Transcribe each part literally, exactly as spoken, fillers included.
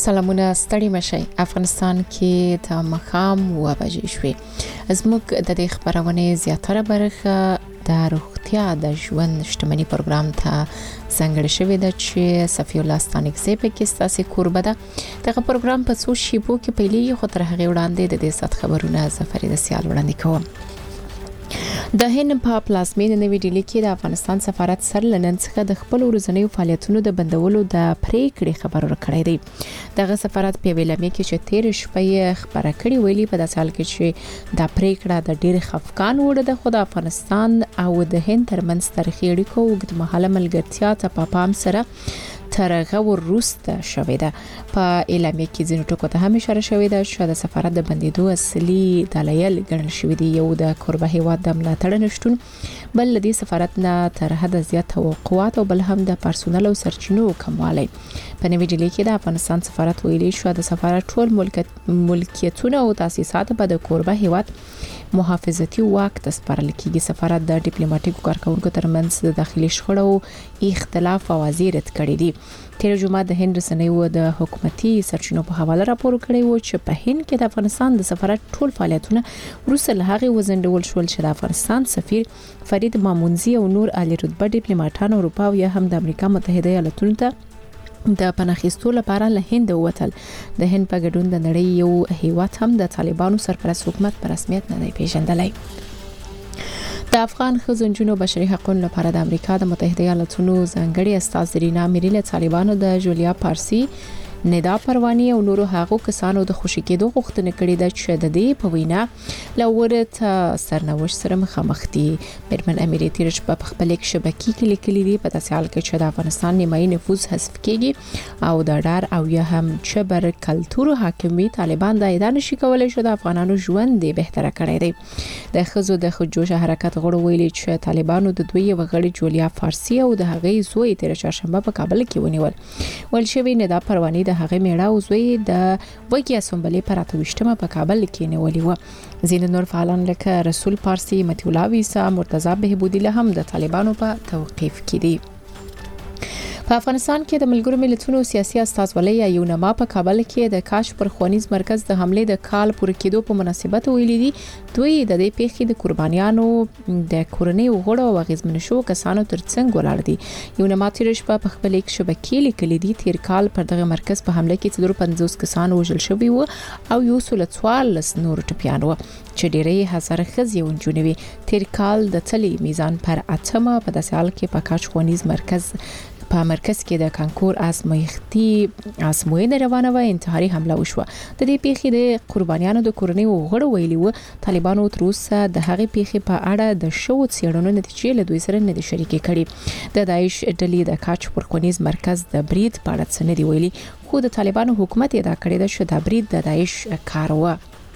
سلامونه ستړي مشي. افغانستان کې د مخام و بجې شوې. زموږ د دې خبرونه زیاتره برخه د روغتیا د ژوند شتمنۍ پروګرام ته څنګه شوې ده چې صفی الله ستانکزی په کې ستاسو کوربه ده. دغه پروګرام په څو شیبو کې پیلې خو تر هغه وړاندې د دې سات خبرونه زفری د سیال وړاندې کوم. د هند په پلازمینه نوې ډیلی کې د افغانستان سفارت سره لنن څخه د خپل ورځنیو فعالیتونو د بندولو د پریکړې خبرو کړې ده. دغه سفارت په ویلامې کې چې تیر شپه خبره کړې ویلي په داسې حال کې چې د پریکړه د ډېر خفقان وړ د خود افغانستان او د هند ترمنځ تاریخي اړیکو اوږد مهاله ملګرتیا ته په پام سره ترغه ورسته شوې ده. په اعلامیه کې ځینو ټکو ته هم اشاره شوې ده چې د سفارت د بندیدو اصلي دلایل ګڼل شوې دي. یو د کوربه هیواد د ملاتړ نشټون، بل د سفارت نه تر حد زیات توقعات او بل هم د پرسونل او سرچینو کموالی. په نوې ډیلی کې د افغانستان سفارت ویلي شو د سفارت ټول ملکیتونه او تاسیسات په د کوربه هیواد محافظتي واک ته سپارل کیږي. سفارت د ډیپلوماټیکو کارکونکو ترمنځ د داخلي شخړو اختلاف او وزیرت کړی دی. تیر جمعه د هند رسنیو د حکومتي سرچینو په حواله راپور کړی و چې په هند کې د افغانستان د سفارت ټول فعالیتونه وروسته له هغه وزندول شول چې د افغانستان سفیر فرید مامونزی او نور اعلی رتبه ډیپلوماټان اروپا او یا هم د امریکا متحده ایالاتونو ته د پناهخیستو لپاره له هند ووتل. د هند په ګډون د نړۍ یو هیواد هم د طالبانو سرپرست حکومت په رسمیت نه دی پیژندلی. د افغان ښځو بشري حقوقو لپاره د امریکا د متحده ایالاتونو ځانګړي استازی رینا میری له طالبانو د جولیا پارسی، ندا پروانی او نورو هغو کسانو د خوشی کېدو غوښتنه کړې ده چې د دې په وینا لورته سرنوشت سره مخامخ دي. میرمن امیری تیرش په خپل شبکې کې لیکلي دي په داسې حال کې چې د افغانستان نیمایي نفوذ حذف کیږي او د ډار او یا هم چبر کلتور حاکمي طالبان د اعلان شي کولای شو د افغانانو ژوند دی بهتره کړی دی. د ښځو د خودجوش حرکت غړو ویلي چې طالبانو د دوی وغړي جولیا فارسی او د هغې زوی تیر چهارشنبه په کابل کې ونیول. ول شوی ندا پروانی د هغه میړه او زوی د وګي اسمبلی پر اتوشتمه په کابل کې نیولې و. ځینې نور فعالان لکه رسول پارسی، متی الله ویسا، مرتضی بهبودی له هم د طالبانو په توقیف کې دي. په افغانستان کې د ملګرو ملتونو سیاسي استازولۍ یا یونما په کابل کې د کاش پر خوانیز مرکز د حمله د کال پوره کېدو په مناسبت ویلي دي دوی د دې پیښې د قربانیانو د کورنۍ وګړو او غیزمن شو کسانو ترڅنګ ولاړ دي. یونما تیرش په خپل یک شبکې لیکلي دي تیر کال پر دغه مرکز په حمله کې څلور پنځوس کسان وژل شوي وو او یو سل څوارلس نور ټپیان وو چې ډېری هزار ښځې او نجونې وي. تیر کال د تلي میزان پر اتمه په داسې حال کې په کاش خوانیز مرکز په مرکز کې د کانکور ازمایښتي ازموینه روانه و انتحاري حمله وشوه. د دې پیښې د قربانیانو د کورنۍ وګړو ویلي و طالبانو تر اوسه د هغې پیښې په اړه د شو څېړنو نتیجې له دوی سره نه دي شریکې کړي. د داعش ډلې د کاچ پر خوانیز مرکز د برید په اړه څه نه دی ویلي خو د طالبانو حکومت ادعا کړې ده چې دا برید د داعش کار و.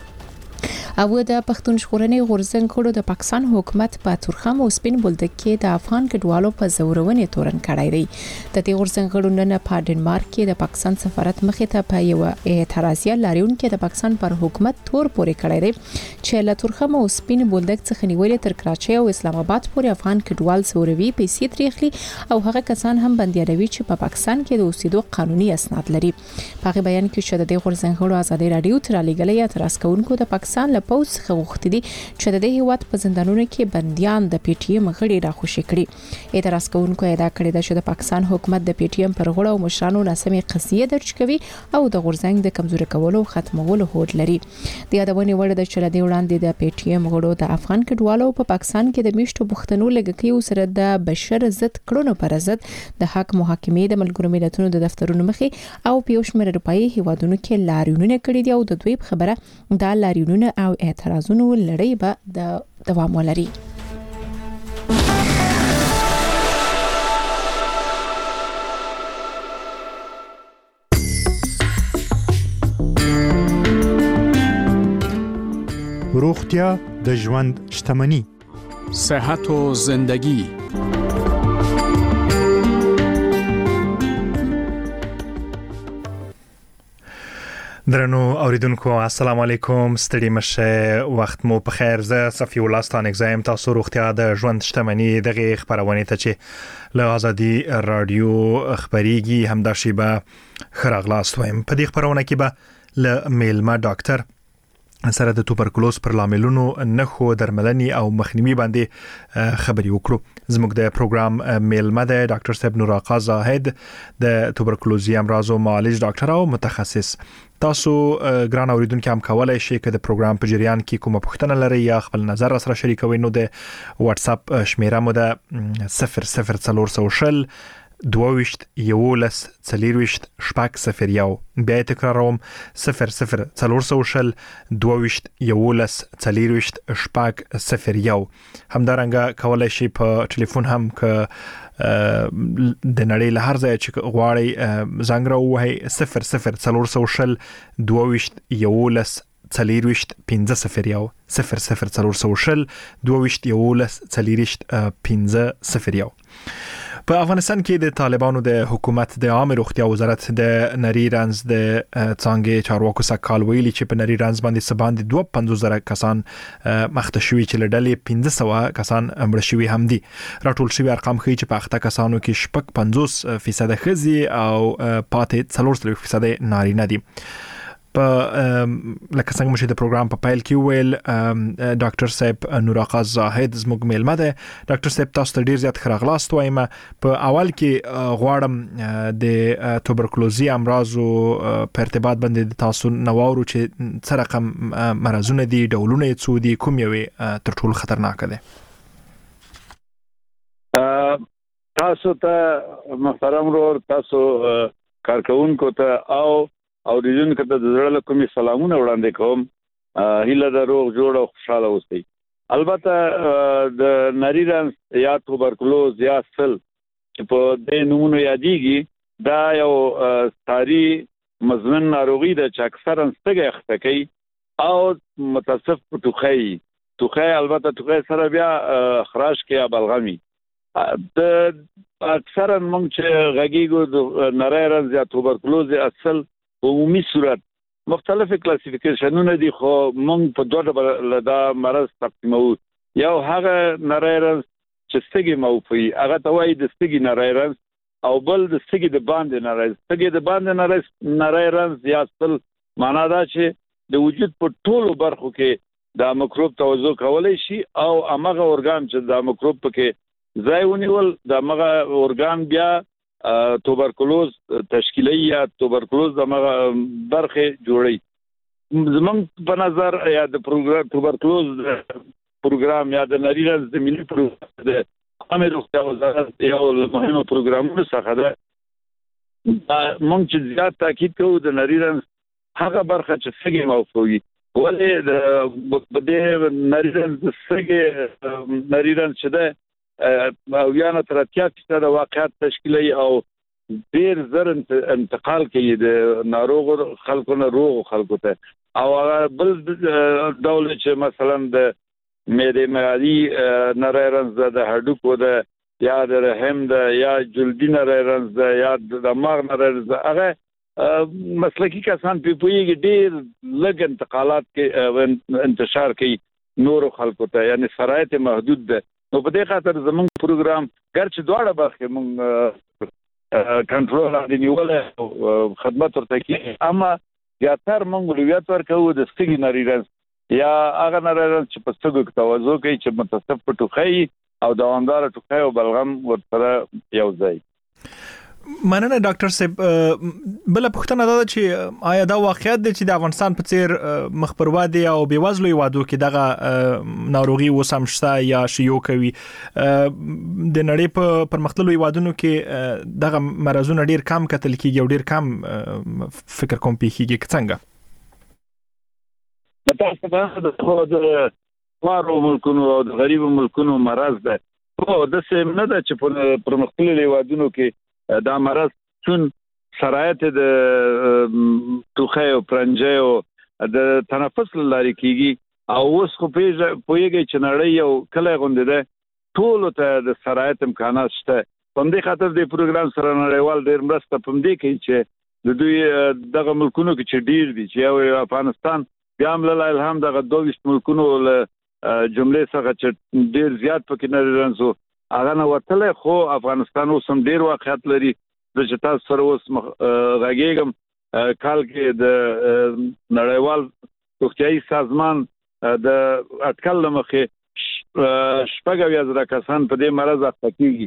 او د پښتون ژغورنې غورځنګ کړو د پاکستان حکومت په تورخم او سپین بولدک کې د افغان کډوالو په زورونې تورن کړای دی. د دې غورځنګ کړو نن په ډنمارک کې د پاکستان سفارت مخې ته په یو اعتراضیه لاریون کې د پاکستان پر حکومت تور پورې کړی دی چې له تورخم او سپین بولدک څخه نیولې تر کراچۍ او اسلام آباد پورې افغان کډوال زوروي پیسې تریخلي او هغه کسان هم بندیاروي چې په پاکستان کې د اوسېدو قانوني اسناد لري. په هغه بیان کې چې د دې غورځنګ کړو ازادي رادیو تر لګلې اعتراض کوونکو د پاکستان له پوز څخه غوښتي دي چې د دې هیواد په زندانونو کې بنديان د پی ټی ایم غړي راخوشي کړي. اعتراض کوونکو ادعا کړې ده چې د پاکستان حکومت د پی ټی ایم پر غړو او مشرانو ناسمې قضیې درج کوي او د غورځنګ د کمزوري کولو او ختمولو هوډ لري. د یادونې وړ ده چې د وړاندې د پی ټی ایم غړو د افغان کډوالو په پاکستان کې د میشتو بوختنو لګکیو سره د بشر ضد کړنو پر ضد د حق محاکمې د ملګرو ملتونو د دفترونو مخې او پیوشمر اروپאי هیوادونو کې لاریونونه کړي دي او د دوی خبره د لاریونونه او اعتراضونو لړۍ به د دوام ولري. روغتیا د ژوند شتمني. صحت و زندگی. درنو اوریدونکو السلام علیکم، ستړي مشه، وخت مو په خیر. زه صفی الله ستانک زایم. تاسو روغتیا د ژوند شتمنۍ دغه خبرونه ته چې له ازادي رادیو خبريږي همدا شیبه خراغلاست وایم. په دې خبرونه کې به له میلما ډاکټر سره د توبرکلوز پر لاملونو نخو درملنې او مخنیوي باندې خبري وکړو. زموږ د پروګرام میلما د ډاکټر صاحب نور آقا زاهد د توبرکلوزي امراض او معالج ډاکټر او متخصص. تاسو ګران اوریدونکو هم کولای شئ چې د پروګرام په جریان کې کومه پوښتنه لرئ یا خپل نظر سره شریکوئ. نو د واتس اپ شمیره مو د صفر صفر څلور سوه شل دویشت یولس څلورویشت شپږ صفر یو. بیا تکراروم صفر صفر څلور سوه شل دویشت یولس څلورویشت شپږ صفر یو. همدارنګه کولای شئ په ټلیفون هم ک د نړۍ له هر ځای چې غواړئ زنګ راووهئ صفر صفر څلور سوه شل دویشت یولس څلورویشت پنځه صفر یو. صفر صفر څلور سوه شل دویشت یولس څلورویشت پنځه صفر یو. په افغانستان کې د طالبانو د حکومت د عامه روغتیا وزارت د نری رنز د څنګه چارواکو سکهال ویلي چې په نری رنز باندې سباند دوه پنځوس زره کسان مخته شوي چې لړلې پنځه سوه کسان مړ شوي هم دي. راټول شوي ارقام ښیي چې په اخته کسانو کې شپږ پنځوس فیصد ښځې او پاتې څلور څلوېښت فیصد نارینه دي. په لکه څنګه مشه د پروګرام په پایل کې ویل ډاکټر صاحب نور آقا زاهد زموږ میلمه ده. ډاکټر صاحب تاسو ته ډیر زیات خراغلاست وایم. په اول کې غواړم د توبرکلوزي امراضو په ارتباط باندې تاسو نوورو چې څه رقم مرزونه دي، ډولونه یې څو دي، کوم یو تر ټولو خطرناک دی؟ تاسو ته محترم ورور، تاسو کارکونکو ته او او د جون کته د زړه له کومې سلامونه وړاندې کوم. هیله د روغ جوړ او خوشاله اوسئ. البته د نری رنز یا توبرکلوز یا سل چې په دې نومونو یادېږي دا یو ساری مزمن ناروغي ده چې اکثرا ستګه اخته کوي او متصف په ټوخی ټوخی البته ټوخی سره بیا خراش کې یا بلغمي. د اکثرا موږ چې غږیږو د نری رنز یا توبرکلوز اصل عمومي صورت مختلفه کلاسیفیکیشنونه دي، خو موږ په دوه ډول دا مرض تقسیمو. یو هغه نری رنز چې ستګي موفي هغه ته وایي د ستګي نری رنز، او بل د ستګي د باندې نری رنز. ستګي د باندې نری رنز یا سل معنا دا چې د وجود په ټولو برخو کې د میکروب توزیع کولای شي او هغه اورګان چې د میکروب پکې ځای ونیول د هغه اورګان بیا توبرکلوز تشکیلی یا توبرکلوز د برخه جوړي. زمونږ په نظر یا د پروګرام توبرکلوز پروګرام یا د نری رنز د ملي پروګرام د عامه روغتیا وزارت یو مهمه پروګرامونه څخه ده. موږ چې زیات تاکید کوو د نری رنز هغه برخه چې څنګه موفوي ولې د دې نری رنز څنګه نری رنز چې ده او یا نه تر اتیا فیصد واقعیت تشکیلي او ډیر زر انتقال کوي د ناروغ خلکو نه روغ خلکو ته. او بل ډول چې مثلا د معدې معدي نری رنز د هډوکو د یا د رحم د یا جلدي نری رنز د یا د دماغ نری رنز هغه مسلکی کسان په پویږي ډیر لږ انتقالات کې انتشار کوي نور خلکو ته، یعنی شرایط محدود ده. نو په دې خاطر زموږ پروګرام ګرچې دواړه برخې موږ کنټرول باندې نیول او خدمت ورته کوي، اما زیاتره موږ اولویت ورکوو د ستګي نری رنز یا هغه نری رنز چې په ستګو کې توزیع کوي چې متصف په ټوخی او دوامدار ټوخی او بلغم ورسره یو ځای. مننه ډاکټر صاحب. بل پوښتنه دا چې آیا دا واقعیت دی چې د افغانستان په څیر مخبروادي او بیوزلو هیوادو کې دغه ناروغي وسم شته یا شیو کوي؟ د نړۍ په پرمختللو هیوادونو کې دغه مرزونه ډیر کم کتل کیږي او ډیر کم فکر کوم پیخیږي څنګه؟ تاسو د خو د وارو ملکونو او د غریب ملکونو مرز ده. خو د سیم نه ده چې په پرمختللو هیوادونو کې دا مرض چون شرایط د ټوخی او پرنجي او د تنفس لاري کیږي او اوس خو پوهیږي چې نړۍ یو کله غونډه ده ټول ته د شرایط امکانات شته. په دې خاطر د پروګرام سره نړیوال ډیر مرسته پم دی کوي چې د دوی دغه ملکونو کې چې ډیر دي چې یو افغانستان بیا هم له الهام دغه دوه ملکونو له جملې څخه چې ډیر زیات پکې نه رانسو هغه نه وتله خو افغانستان اوس هم ډیر واقعیت لري د چې تاسو سره اوس غږیږم کال کې د نړیوال روغتیايي سازمان د اټکل لمخې شپږ اویا زره کسان په دې مرض اخته کیږي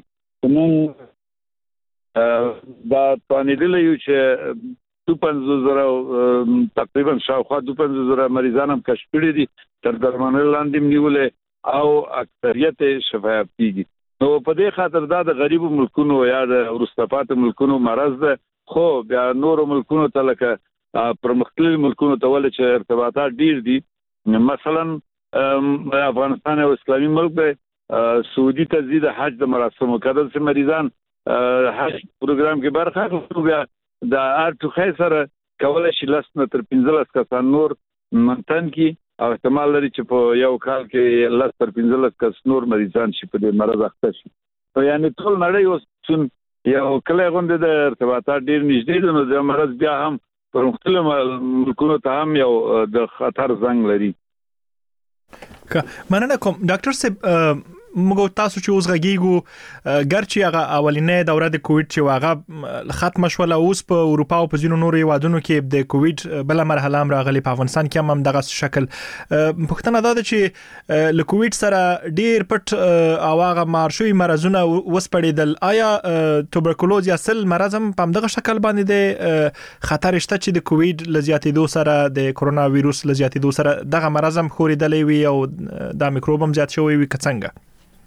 نو دا توانیدل یو چې دوه پنځوس زره تقریبا شاوخوا دوه پنځوس زره مریضان هم کشف کړي دي تر درملنې لاندې نیولې او اکثریت شفایاب کیږي نو په دې خاطر دا د غریبو ملکونو یا د وروسته پاتې ملکونو مرض ده خو بیا نور ملکونو ته لکه پرمختللي ملکونو ته ول چې ارتباطات ډیر دي مثلا افغانستان یو اسلامي ملک دی سعودي ته زیاده حج د مراسمو کډل چې مریضان حج پروګرام کې برخه اخلي بیا د ارټو سره کولای شي لسنه تر پنځلس کسان نور منتن کی او احتمال لري چې په یو کال کې لس تر پنځلس کس نور مریضان شي په دې مرض اخته شي نو یعنی ټول نړۍ اوس یو کله غونډه د ارتباطات ډیر نږدې دي نو د مرض بیا هم پر مختلفو ملکونو ته هم یو د خطر زنګ لري. مننه کوم ډاکټر صاحب موږ تاسو چې اوس غږیږو ګرچې هغه اولینې دوره د کووډ چې واغه ختم شول اوس په اروپا او په ځینو نورو هیوادونو کې د کووډ بل مرحله هم راغلي په افغانستان کې هم دغه شکل پښتنه دا چې له کووډ سره ډیر پټ او هغه مارشوي مرزونه وسپړیدل آیا توبرکلوز یا سل مرز هم په دغه شکل باندې د خطر شته چې د کووډ لزیاتېدو سره د کرونا وایروس لزیاتېدو سره دغه مرز هم خورېدلې وي او د میکروب هم زیات شوی وي څنګه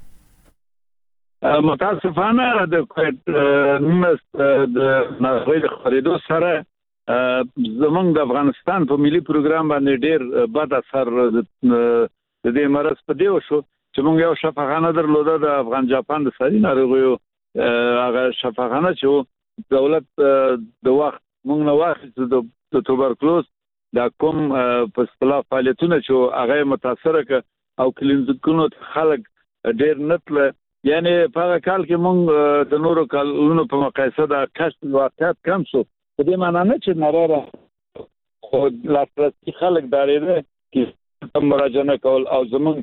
متاسفانه د کووډ د ناروغۍ د خپرېدو سره زمونږ د افغانستان په ملي پروګرام باندې ډېر بد اثر د دې مرض په دی وشو چې موږ یو شفاخانه درلوده د افغان جاپان د ساري ناروغیو هغه شفاخانه چې دولت د وخت موږ نو واخیست د توبرکلوز د کوم په اصطلاح فعالیتونه چې هغه متاثر ک او کلینیکونو خلک ډېر نتله یعنی په هغه کال کې موږ د نورو کالونو په مقایسه د کشف واقعیت کم شو په دې معنی نه چې نړۍ خو لاسرسي خلک دارېده چې مراجعه کول او زموږ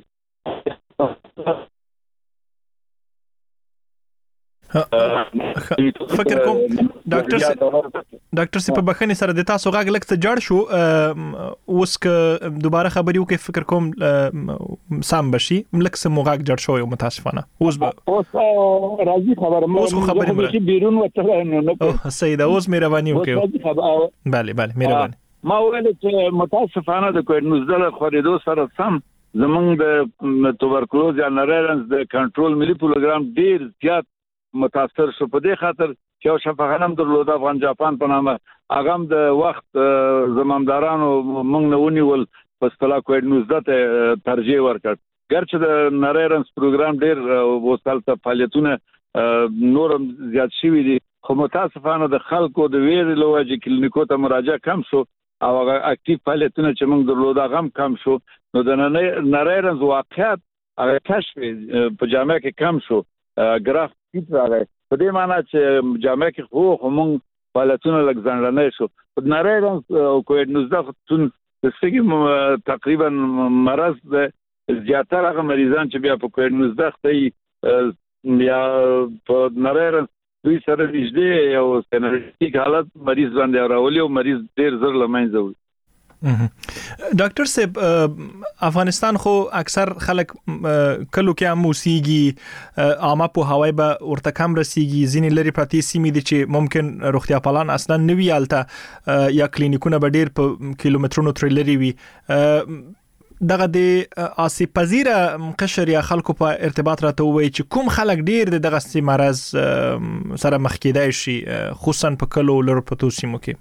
فکر کوم ډاکټر ډاکټر سی په بخښنې سره د تاسو غږ لکه ته جوړ شو اوس که دوباره خبري وکړي فکر کوم سم بشي لکه سم غږ جوړ شو یو متاسفانه اوس اوس راځي خبره اوس خبري مې بیرون وته نه او سیدا اوس مهرباني وکړئ bale bale مهرباني ما ویل چې متاسفانه د کووډ نولس خورېدو سره سم زمونږ د توبرکلوز یا نریرنس د کنټرول ملي پروګرام ډیر زیات متاثر شو په دې خاطر چې او شفاخانم درلوده افغان جاپان په نامه هغه د وخت زمامدارانو موږ نه ونیول په اصطلاح کووډ نولس ته ترجیح ورکړ ګرچې د نریرنس پروګرام ډیر وسالته فعالیتونه نورم زیات شوي دي خو متاسفانه د خلکو د ویرې لوجه کلینیکو ته مراجعه کم شو او هغه اکټیو فعالیتونه چې موږ درلوده هغه کم شو نو د نریرنس واقعیت هغه کشف په جامعه کې کم شو ګراف کیټ راغی په دې معنی چې جامعه کې خو هم فعالیتونه لږ ځانډنه شو په نریرنس او کووډ نولس تون د سګي تقریبا مرض د زیاتره هغه مریضان چې بیا په کووډ نولس ته یا په نریرنس دوی سره نږدې یو سینریټیک حالت مریض باندې راولي او مریض ډیر زر لمنځه وي ډاکټر صاحب افغانستان خو اکثر خلک کلو کې هم موسیقي عامه په هوای به ورته کم رسیږي ځینې لري پرتی سیمې دي چې ممکن روغتیا پالان اصلا نوی الته یا کلینیکونه به ډیر په کیلومترونو تر لري وي دغه د آسیب پذیره قشر یا خلکو په ارتباط راته وي چې کوم خلک ډیر دغه سي مرز سره مخ کېدای شي خصوصا په کلو لر په توسیمو کې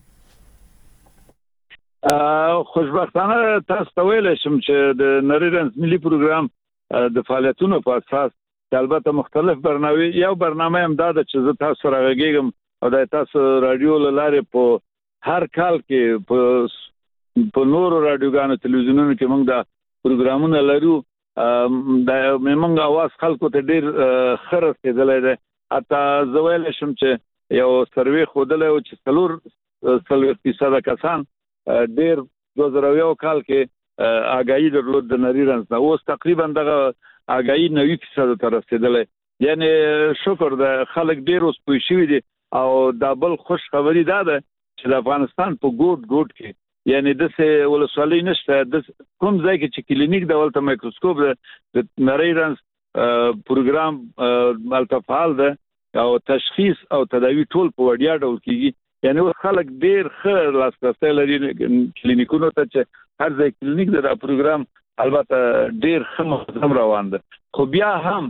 خوشبختانه تاسو ته ویل شم چې د نریرنس ملي پروګرام د فعالیتونو په اساس البته مختلف برنامه یو برنامه هم دا چې زه تاسو راغږیږم او د تاسو رادیو لاره په هر کال کې په په نورو رادیوګانو تلویزیونونو کې موږ دا پروګرامونه لرو د موږ اواز خلکو ته ډیر خرڅ کېدلې ده اته زویل شم چې یو سروې خودلې او چې څلور څلور فیصد کسان ډیر دوه زره یو کال کې آگاهی درلود د نری رنځ نه، اوس تقریبا دغه آگاهی نوي فیصد ته رسیدلې. یعنی شکر د خلک ډیر اوس پوه شوي دي او دا بل خوش خبري دا ده چې د افغانستان په ګوټ ګوټ کې یعنی د څه ولسوالۍ نشته، د کوم ځای کې چې کلینیک د ولته مایکروسکوپ د نری رنځ پروګرام ملتفعال ده او تشخیص او تداوی ټول په وړیا ډول کیږي. یعنی خلک ډیر ښه لاسرسي لري کلینیکونو ته چې هر ځای کلینیک د پروګرام البته ډیر ښه منظم روان ده. خو بیا هم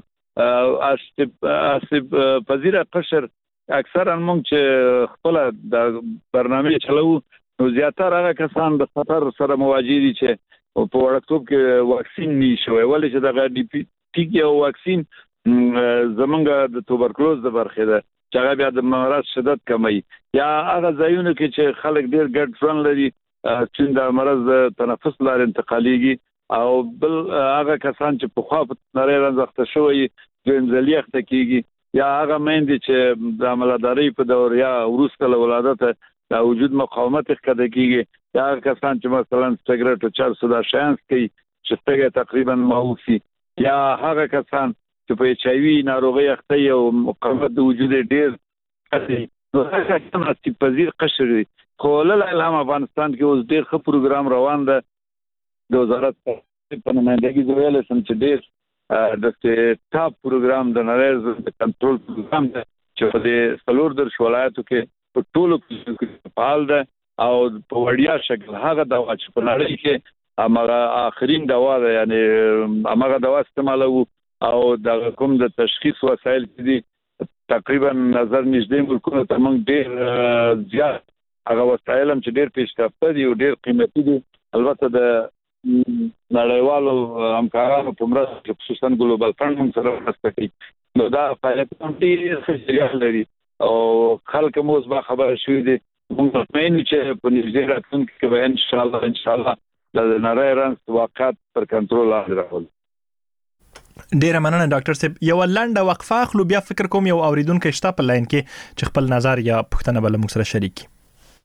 اسب پذیره قشر اکثرا موږ چې خپل د برنامه چلو نو زیاتره هغه کسان د خطر سره مواجه دي چې په وړکتوب کې واکسین نشوي، ولې چې د ډي پی ټي او واکسین زمونږ د توبرکلوز د برخه ده چې هغه بیا د مرض شدت کموي، یا هغه ځایونه کې چې خلک ډیر ګډ ژوند لري چې د مرض د تنفس لارې انتقاليږي، او بل هغه کسان چې په خوا په نری رنځ اخته شوی ځنځلي اخته کیږي، یا هغه مېندې چې د عملداري په دور یا وروسته له ولادت د وجود مقاومت ښکته کیږي، یا کسان چې مثلا سیګریټ او چرس دا شانس کوي چې څنګه تقریبا معوفي، یا هغه کسان چې په ایچ آی وی ناروغي اخته او مقاومت د وجود ډیر کوي، نو هغه کسان چې پذیر قشر دي. خو له الهام افغانستان کې اوس ډیر ښه پروګرام روان ده د وزارت په نمائندګۍ زویل سم چې ډیر د ټاپ پروګرام د نړۍ د کنټرول پروګرام ده چې په څلور درش ولایتو کې په ټولو کې فعال ده او په وړیا شکل هغه دوا چې په نړۍ کې هغه اخرین دوا ده، یعنی هغه دوا استعمالو او د کوم د تشخیص وسایل دي تقریبا نظر نږدې ملکونو ته موږ ډیر زیات هغه وسایل هم چې ډیر پیشرفته دي او ډیر قیمتي دي، البته د نړیوالو همکارانو په مرسته خصوصا ګلوبال فند هم سره مرسته کوي، نو دا فعالیتونه ډیر ښه لري او خلک مو اوس با خبره شوي دي. موږ مطمئن چې په نږدې راتلونکي کې به ان شاء الله ان شاء الله د نری رنځ واقعات پر کنټرول لاندې راولو. ډیره مننه ډاکټر صاحب. یو لنډه وقفه اخلو، بیا فکر کوم یو اوریدونکو شته په لاین کې چې خپل نظر یا پوښتنه بل موږ سره شریک کړي.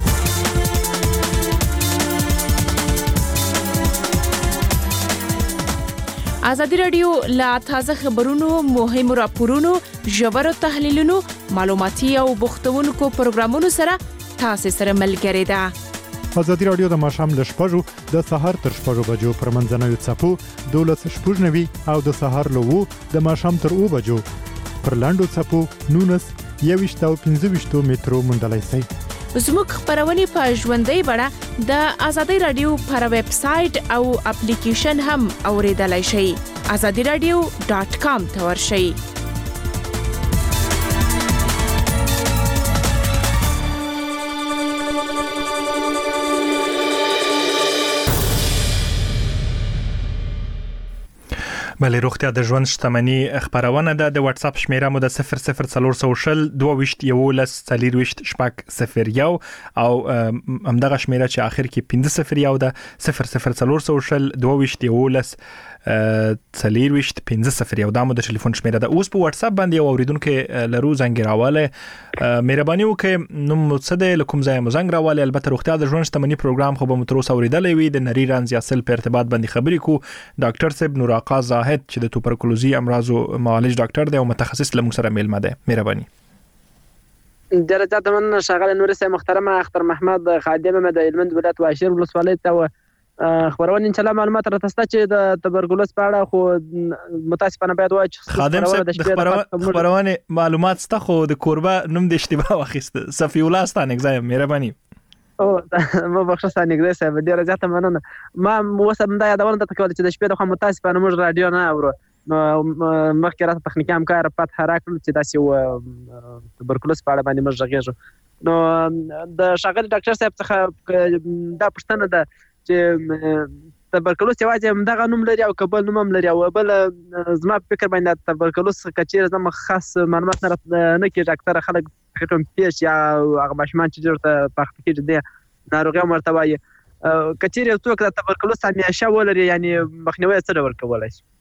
ازادي رادیو لا تازه خبرونو، مهمو راپورونو، ژورو تحلیلونو، معلوماتي او بوختونکو پروګرامونو سره تاسو سره ملګری ده. ازادي رادیو د ماښام ل شپږو د سهار تر شپږو بجو پر منځنوي څپو دولس شپږ نوي او د سهار له وو د ماښام تر اوو بجو پر لاندو څپو نونس یويشت او پنځه ویشت مترو مندلای شي. زموږ خبرونه په ژوندۍ بڼه د ازادي رادیو پر ویب سټ او اپلیکیشن هم اوریدلای شئ. ازادي رادیو ډاټ کام ته ورشئ. بله روغتیا د ژوند شتمنۍ خبرونه ده. د واتس اپ شمیره مو د صفر صفر څلور سوه شل دوه ویشت یولس څلور ویشت شپږ صفر یو او همدغه شمیره چې اخر کې پنځه صفر یو ده صفر صفر څلور سوه شل دوه ویشت یولس څلور ویشت پنځه صفر یو دا مو د ټلیفون شمیره ده. اوس په واتس اپ باندې یو اوریدونکو لرو زنګ راواله، مهرباني وکړئ نو متصد لکم ځای مو زنګ راواله. البته روغتیا د ژوند شتمنۍ پروګرام خو به متروس اوریدلې وي د نری رنځ یا سل په ارتباط باندې خبرې کو. ډاکټر صاحب نور آقا زاهد چې د توبرکلوزي امراض معالج ډاکټر دی او متخصص لمو سره میلمه دی. مهرباني. درجات من شغال نور سه محترمه اختر محمد خادم د هلمند ولایت واشیر ولسوالۍ ته خبرونه ان شاء الله معلومات راته چې د تبرکلوز په اړه خو متاسفانه باید وای چې خادم صاحب خبرونه معلومات ستا خو د کوربه نوم د اشتباه واخیست صفی الله ستانه ځای. مهرباني. او ما بخښه سانګ صاحب ډیره زیاته مننه. ما وسم دا یادونه ته کول چې د شپې د خو متاسفانه موږ رادیو نه اورو، مخکې راته تخنیکی همکار پات راکړل چې داسې و تبرکلوز په اړه باندې موږ غږیږو. نو د شاګرد ډاکټر صاحب څخه دا پوښتنه ده چې تبرکلوز یوازې دغه نوم لري او کبل نوم هم لري، او بل زما فکر باندې تبرکلوز کچیر زما خاص معلومات نه نه کېږي. اکثره خلک کوم پیش یا هغه ماشومان چې ورته پخت کېږي د ناروغي مرتبه کچیر یو څوک د تبرکلوز همیشه ولري، یعنی مخنیوي څه ډول کولای شي؟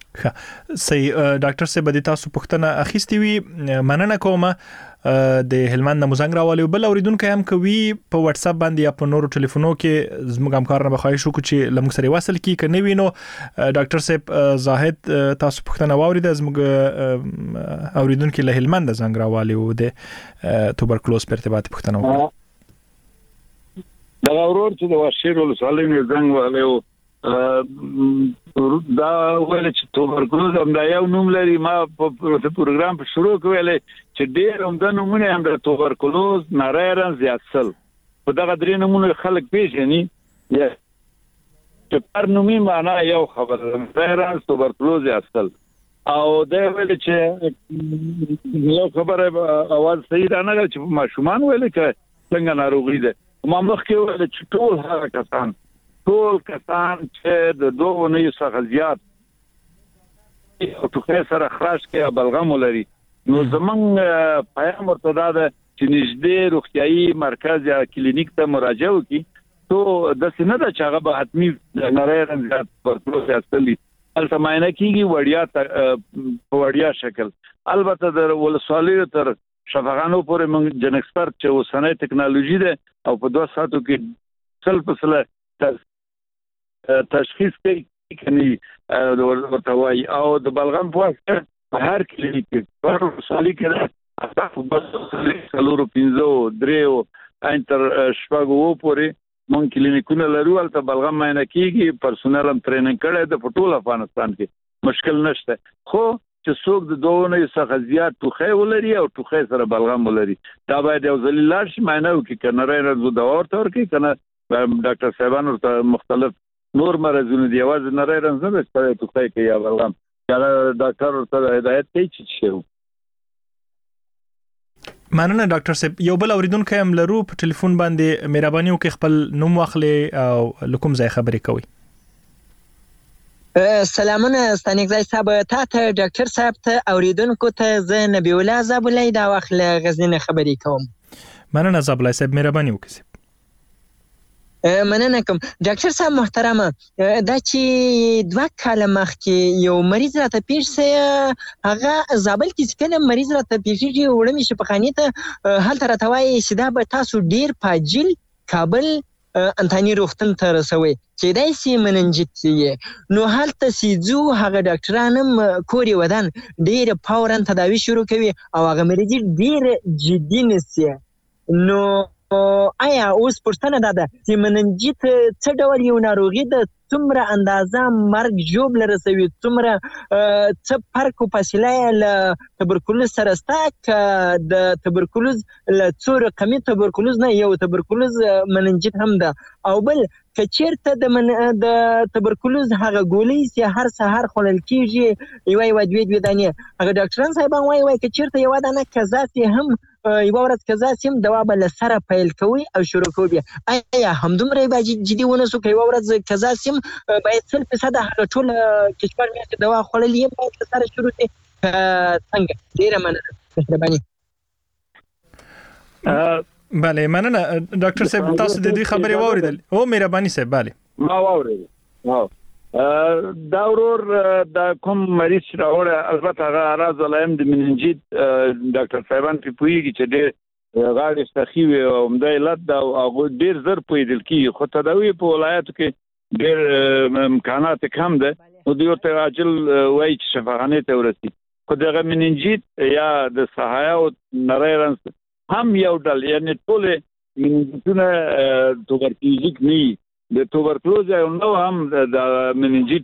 صحیح ډاکټر صاحب د تاسو پوښتنه اخیستې وي مننه کوم د هلمند مزنګ راولي بل اوریدونکو هم کوي په واتس اپ باندې یا په نورو ټلیفونو کې زموږ همکارانو به خواهش وکړو چې لمږ سره وصل کی کنه وینو ډاکټر صاحب زاهد تاسو پوښتنه واورید زموږ اوریدونکو له هلمند زنګ راولي او د توبرکلوز په ارتباط پوښتنه وکړه دا ورور چې د واشیر ولسوالۍ زنګ والو دا ول چې توبرکلوز هم دا یو نوم لري ما په پروګرام په شروع کولې چې ډېر هم د نومونه هم د توبرکلوز نارایرن زیاتسل په دغه درې نومونه خلک پیژني یا چې پر نومي معنا یو خبره نارایرن توبرکلوز زیاتسل او دا ول چې یو خبره اواز صحیح نه لري چې ماشومان ویل چې څنګه ناروغي ده ما مخکې ول چې ټول هغه کسان ټول کسان چې د دوه نه څخه زیات او ټوخی سره خراش کې بلغم لري نو زمونږ پیغام ورته دا ده چې نږدې روغتيایي مرکز یا کلینیک ته مراجعه وکړي ته د سینه د چاغه به حتمی نارایرن زیات پرتلوس اصلي البته معنی کیږي وړیا په وړیا شکل البته د ولسوالۍ تر شفاخانو پورې موږ جن ایکسپرت چې اوسنۍ ټکنالوژي ده او په دوه ساعتو کې څل په څل تشخیص کوي کني ورته وایي او د بلغم په هر کلینیک کې هر ولسوالۍ کې تاسو بس څلورو پنځو دریو انټر شپږو پورې مونږ کلینیکونه لرو البته بلغم معنی کیږي پرسونل هم ټریننګ کړي د ټول افغانستان کې مشکل نشته خو چې څوک د دوه نه څخه زیات ټوخی ولري او ټوخی سره بلغم ولري دا باید یو ځل لاړ شي معنی وکړي کنه راځو دا ورته ورکړي کنه ډاکټر صاحبانو ته مختلف نور مرزونه دی आवाज نه راځي نه چې ټوخی کې یا بلغم یا ډاکټر ته هدایت کوي چې شو مننه ډاکټر صاحب یو بل اوریدونکو هم لرو په ټلیفون باندې مهرباني وکړئ خپل نوم واخلئ او لکم ځای خبرې کوئ سلامونه ستانګزای صاحب ته ته ډاکټر صاحب ته اوریدونکو ته زه نبی الله زابلای دا واخله غزنین خبرې کوم مننه زابلای صاحب مهرباني وکړئ مننه کوم ډاکټر صاحب محترمه دا چې دوه کاله مخکې یو مریض راته پیښ سي هغه زابل کې څنګه مریض راته پیښیږي وړمې شپخانې ته هلته راته وایي چې دا به تاسو ډیر پاجل کابل انتانی روغتون ته رسوي چې دای سي مننجیت یې نو هلته سيزو هغه ډاکټرانم کوري ودان ډیر فورا تداوی شروع کوي او هغه مریض ډیر جدي نسي نو آیا اوس پښتنه ده چې مننجیت څه ډول یو ناروغي ده څومره اندازه مرګ جوب لرسوي څومره څه فرق او فاصله له تبرکلوز سره ستا د تبرکلوز له څو رقمي تبرکلوز نه یو تبرکلوز مننجیت هم ده او بل کچیرته د من د تبرکلوز هغه ګولې چې هر سحر خلل کیږي یو یو دوی دوی دانه هغه ډاکټران صاحبان وای وای کچیرته یو دانه کزا سي هم یو ورځ کزا سیم دوا بل سره پیل کوي او شروع کوي ایا همدومره باجی جدي ونه سو کوي ورځ کزا سیم باید څل په صد هغه ټول کشور مې دوا خلل یې باید سره شروع شي څنګه ډیره مننه مهرباني بله مننه ډاکټر صاحب تاسو د دې خبرې واوریدل او مهرباني صاحب bale ما واوریدل واو دا ورور دا کوم مریض راوړ البته هغه راز ولایم د مننجیت ډاکټر صاحبان په پویږي چې ډېر غاړې استخیوي او مده علت دا او ډېر زر پویدل کی خو تداوی په ولایتو کې ډېر امکانات کم ده نو دوی ته عاجل وایي چې شفاخانه ته ورسي خو دغه مننجیت یا د صحایا او نارایرن هم یو ډول یعنی ټول مننجیتونه توبرکلوزیک نه د توبرکلوز یو نو هم د مننجیت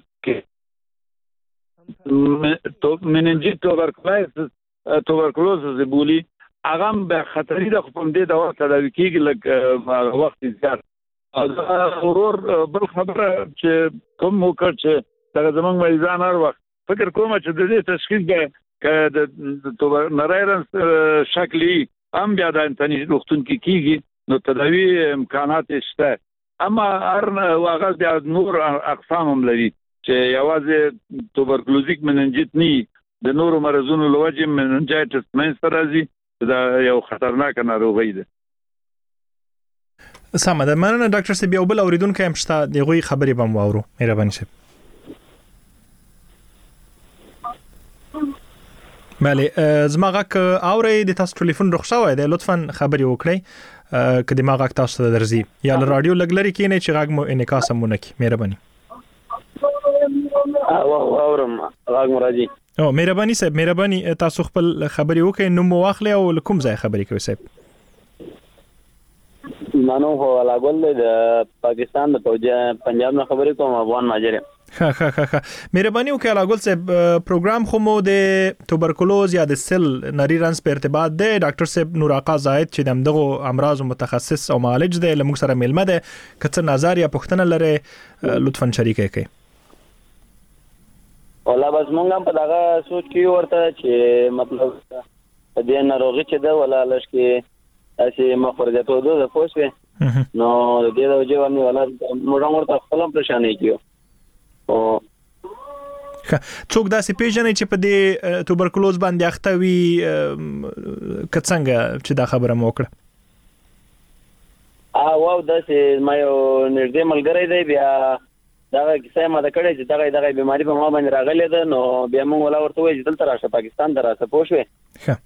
کې مننجیت توبرکلوز توبرکلوز زبولی هغه به خطرې د خپل دې دوا تداوی کیږي لکه وخت زیات او ورور بل خبره چې کوم وکړ چې دا زمونږ مریضان هر وخت فکر کوم چې د دې تشخیص به ک د توبر نارایرن شکلی هم بیا د انتنی روغتون کې کیږي نو تداوی امکانات شته اما هر واغه د نور اقسام هم لري چې یوازې توبرکلوزیک مننجیت نه د نورو مرزونو لوجه مننجایتس منځ راځي دا یو خطرناک ناروغي ده سمه ده مننه ډاکټر صاحب یو بل اوریدونکو هم شته دغه خبرې بم واورو مهرباني صاحب بله زما غاک اوري د تاسو ټلیفون رخصه وای دی لطفا خبري وکړئ کله ما غاک تاسو ته درځي یا رادیو لګلري کینې چې غاګ مو انعکاس مونږ کی مهرباني او اورم غاګ مرادي او مهرباني صاحب مهرباني تاسو خپل خبري وکړئ نو مو واخلې او کوم ځای خبري کوي صاحب مانو هو لاګول د پاکستان د فوجي پنجاب نه خبري کوم افغان ماجر ها ها ها مهرباني وکړه لاګول صاحب پروګرام خو مو د توبرکلوز یا د سل نری رنس په ارتباط دی ډاکټر صاحب نور آقا زاهد چې دغه امراض متخصص او معالج دی لمغ سره ملمه ده کڅ نظر یا پښتنه لره لطفا شریک کړئ ولا بس مونږ په دغه سوچ کې ورته چې مطلب د ناروغي چې ده ولا لږ کې اسی مخرجاتو ده پوسوي نو د دې د وجه باندې ولا موږ ورته خپل پریشانې کیو او څوک داسې پیژنې چې په دې توبرکلوز باندې اخته وي کڅنګ چې دا خبره مو وکړه ا واو داسې ما یو نږدې ملګری دی بیا دا کیسه ما د کړې چې دا دغه بیماری په ما باندې راغلې ده نو بیا موږ ولا ورته وایي چې دلته راشه پاکستان دراسه پوښوي ښه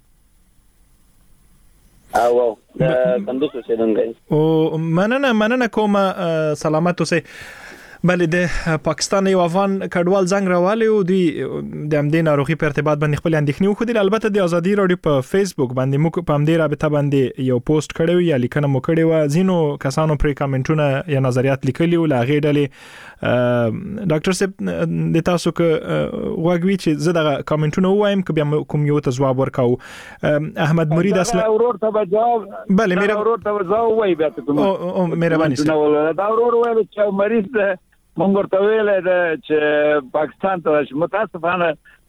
او واو د کندوز اوسېدونکی او مننه مننه کوم سلامت اوسئ بله د پاکستان یو افغان کډوال زنګ راوالی او دوی د امدې ناروغي په ارتباط باندې خپل اندېښنې وښودل البته د ازادي رادیو په فیسبوک باندې موږ په همدې رابطه باندې یو پوسټ کړو یا لیکنه مو کړې و زینو کسانو پر کمنټونه یا نظریات لیکلي او لا غېډلې ډاکټر صاحب د تاسو ک واګوي چې زه د کمنټونه وایم ک بیا کوم یو ته جواب ورکاو احمد مرید اصله اورور ته جواب بله مې اورور ته جواب وای بیا ته کوم او مهرباني دا اورور وای چې مریض مونږ ورته ویل چې پاکستان ته راشي متاسفانه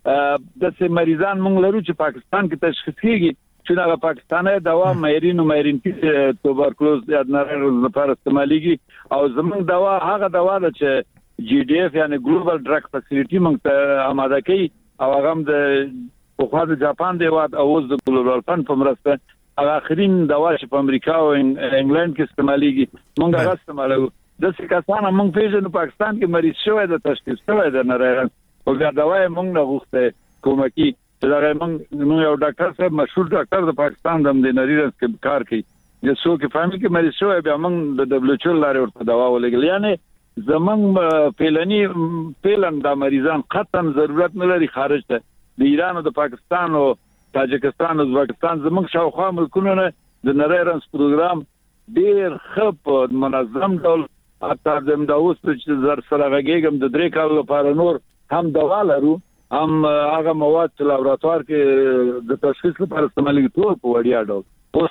د سه مریضان مونږ لرو چې پاکستان کې تشخیص کیږي چې دا پاکستاني دوا مېرین او مېرین کې توبرکلوز د نړۍ لپاره استعماليږي او زموږ دوا هغه دوا ده چې جی ډي اف یعنی ګلوبل ډرګ فیسیلیټي مونږ ته آماده کوي او هغه د په خوا د جاپان دی او اوس د ګلوبل فند په مرسته هغه اخرین دوا چې په امریکا او انګلند کې استعماليږي مونږ هغه استعمالو د څه کسانه مونږ پیژنو پاکستان کې مریض شوی د تشخیص شوی د نړۍ او بیا دوايي مونږ نه غوښته کومکی چې دا مونږ نو یو ډاکټر صاحب مشهور ډاکټر د پاکستان د نړۍ کې کار کوي د څو کې فهمي کې مریض شوی بیا مونږ د دبليو ایچ او لارې ورته دوا ولګل یعنی زمونږ پیلنی پیلن د مریضان قطعا ضرورت نه لري خارج ته د ایران او د پاکستان او تاجکستان او ازبکستان زمونږ شاوخوا ملکونو نه د نړۍ رنس پروګرام ډیر ښه منظم ډول اته زم دا اوس چې زر سره غږیږم د درې کال لپاره نور هم دوا لرو هم هغه مواد چې لابراتوار کې د تشخیص لپاره استعمالېږي ټول په وړیا ډول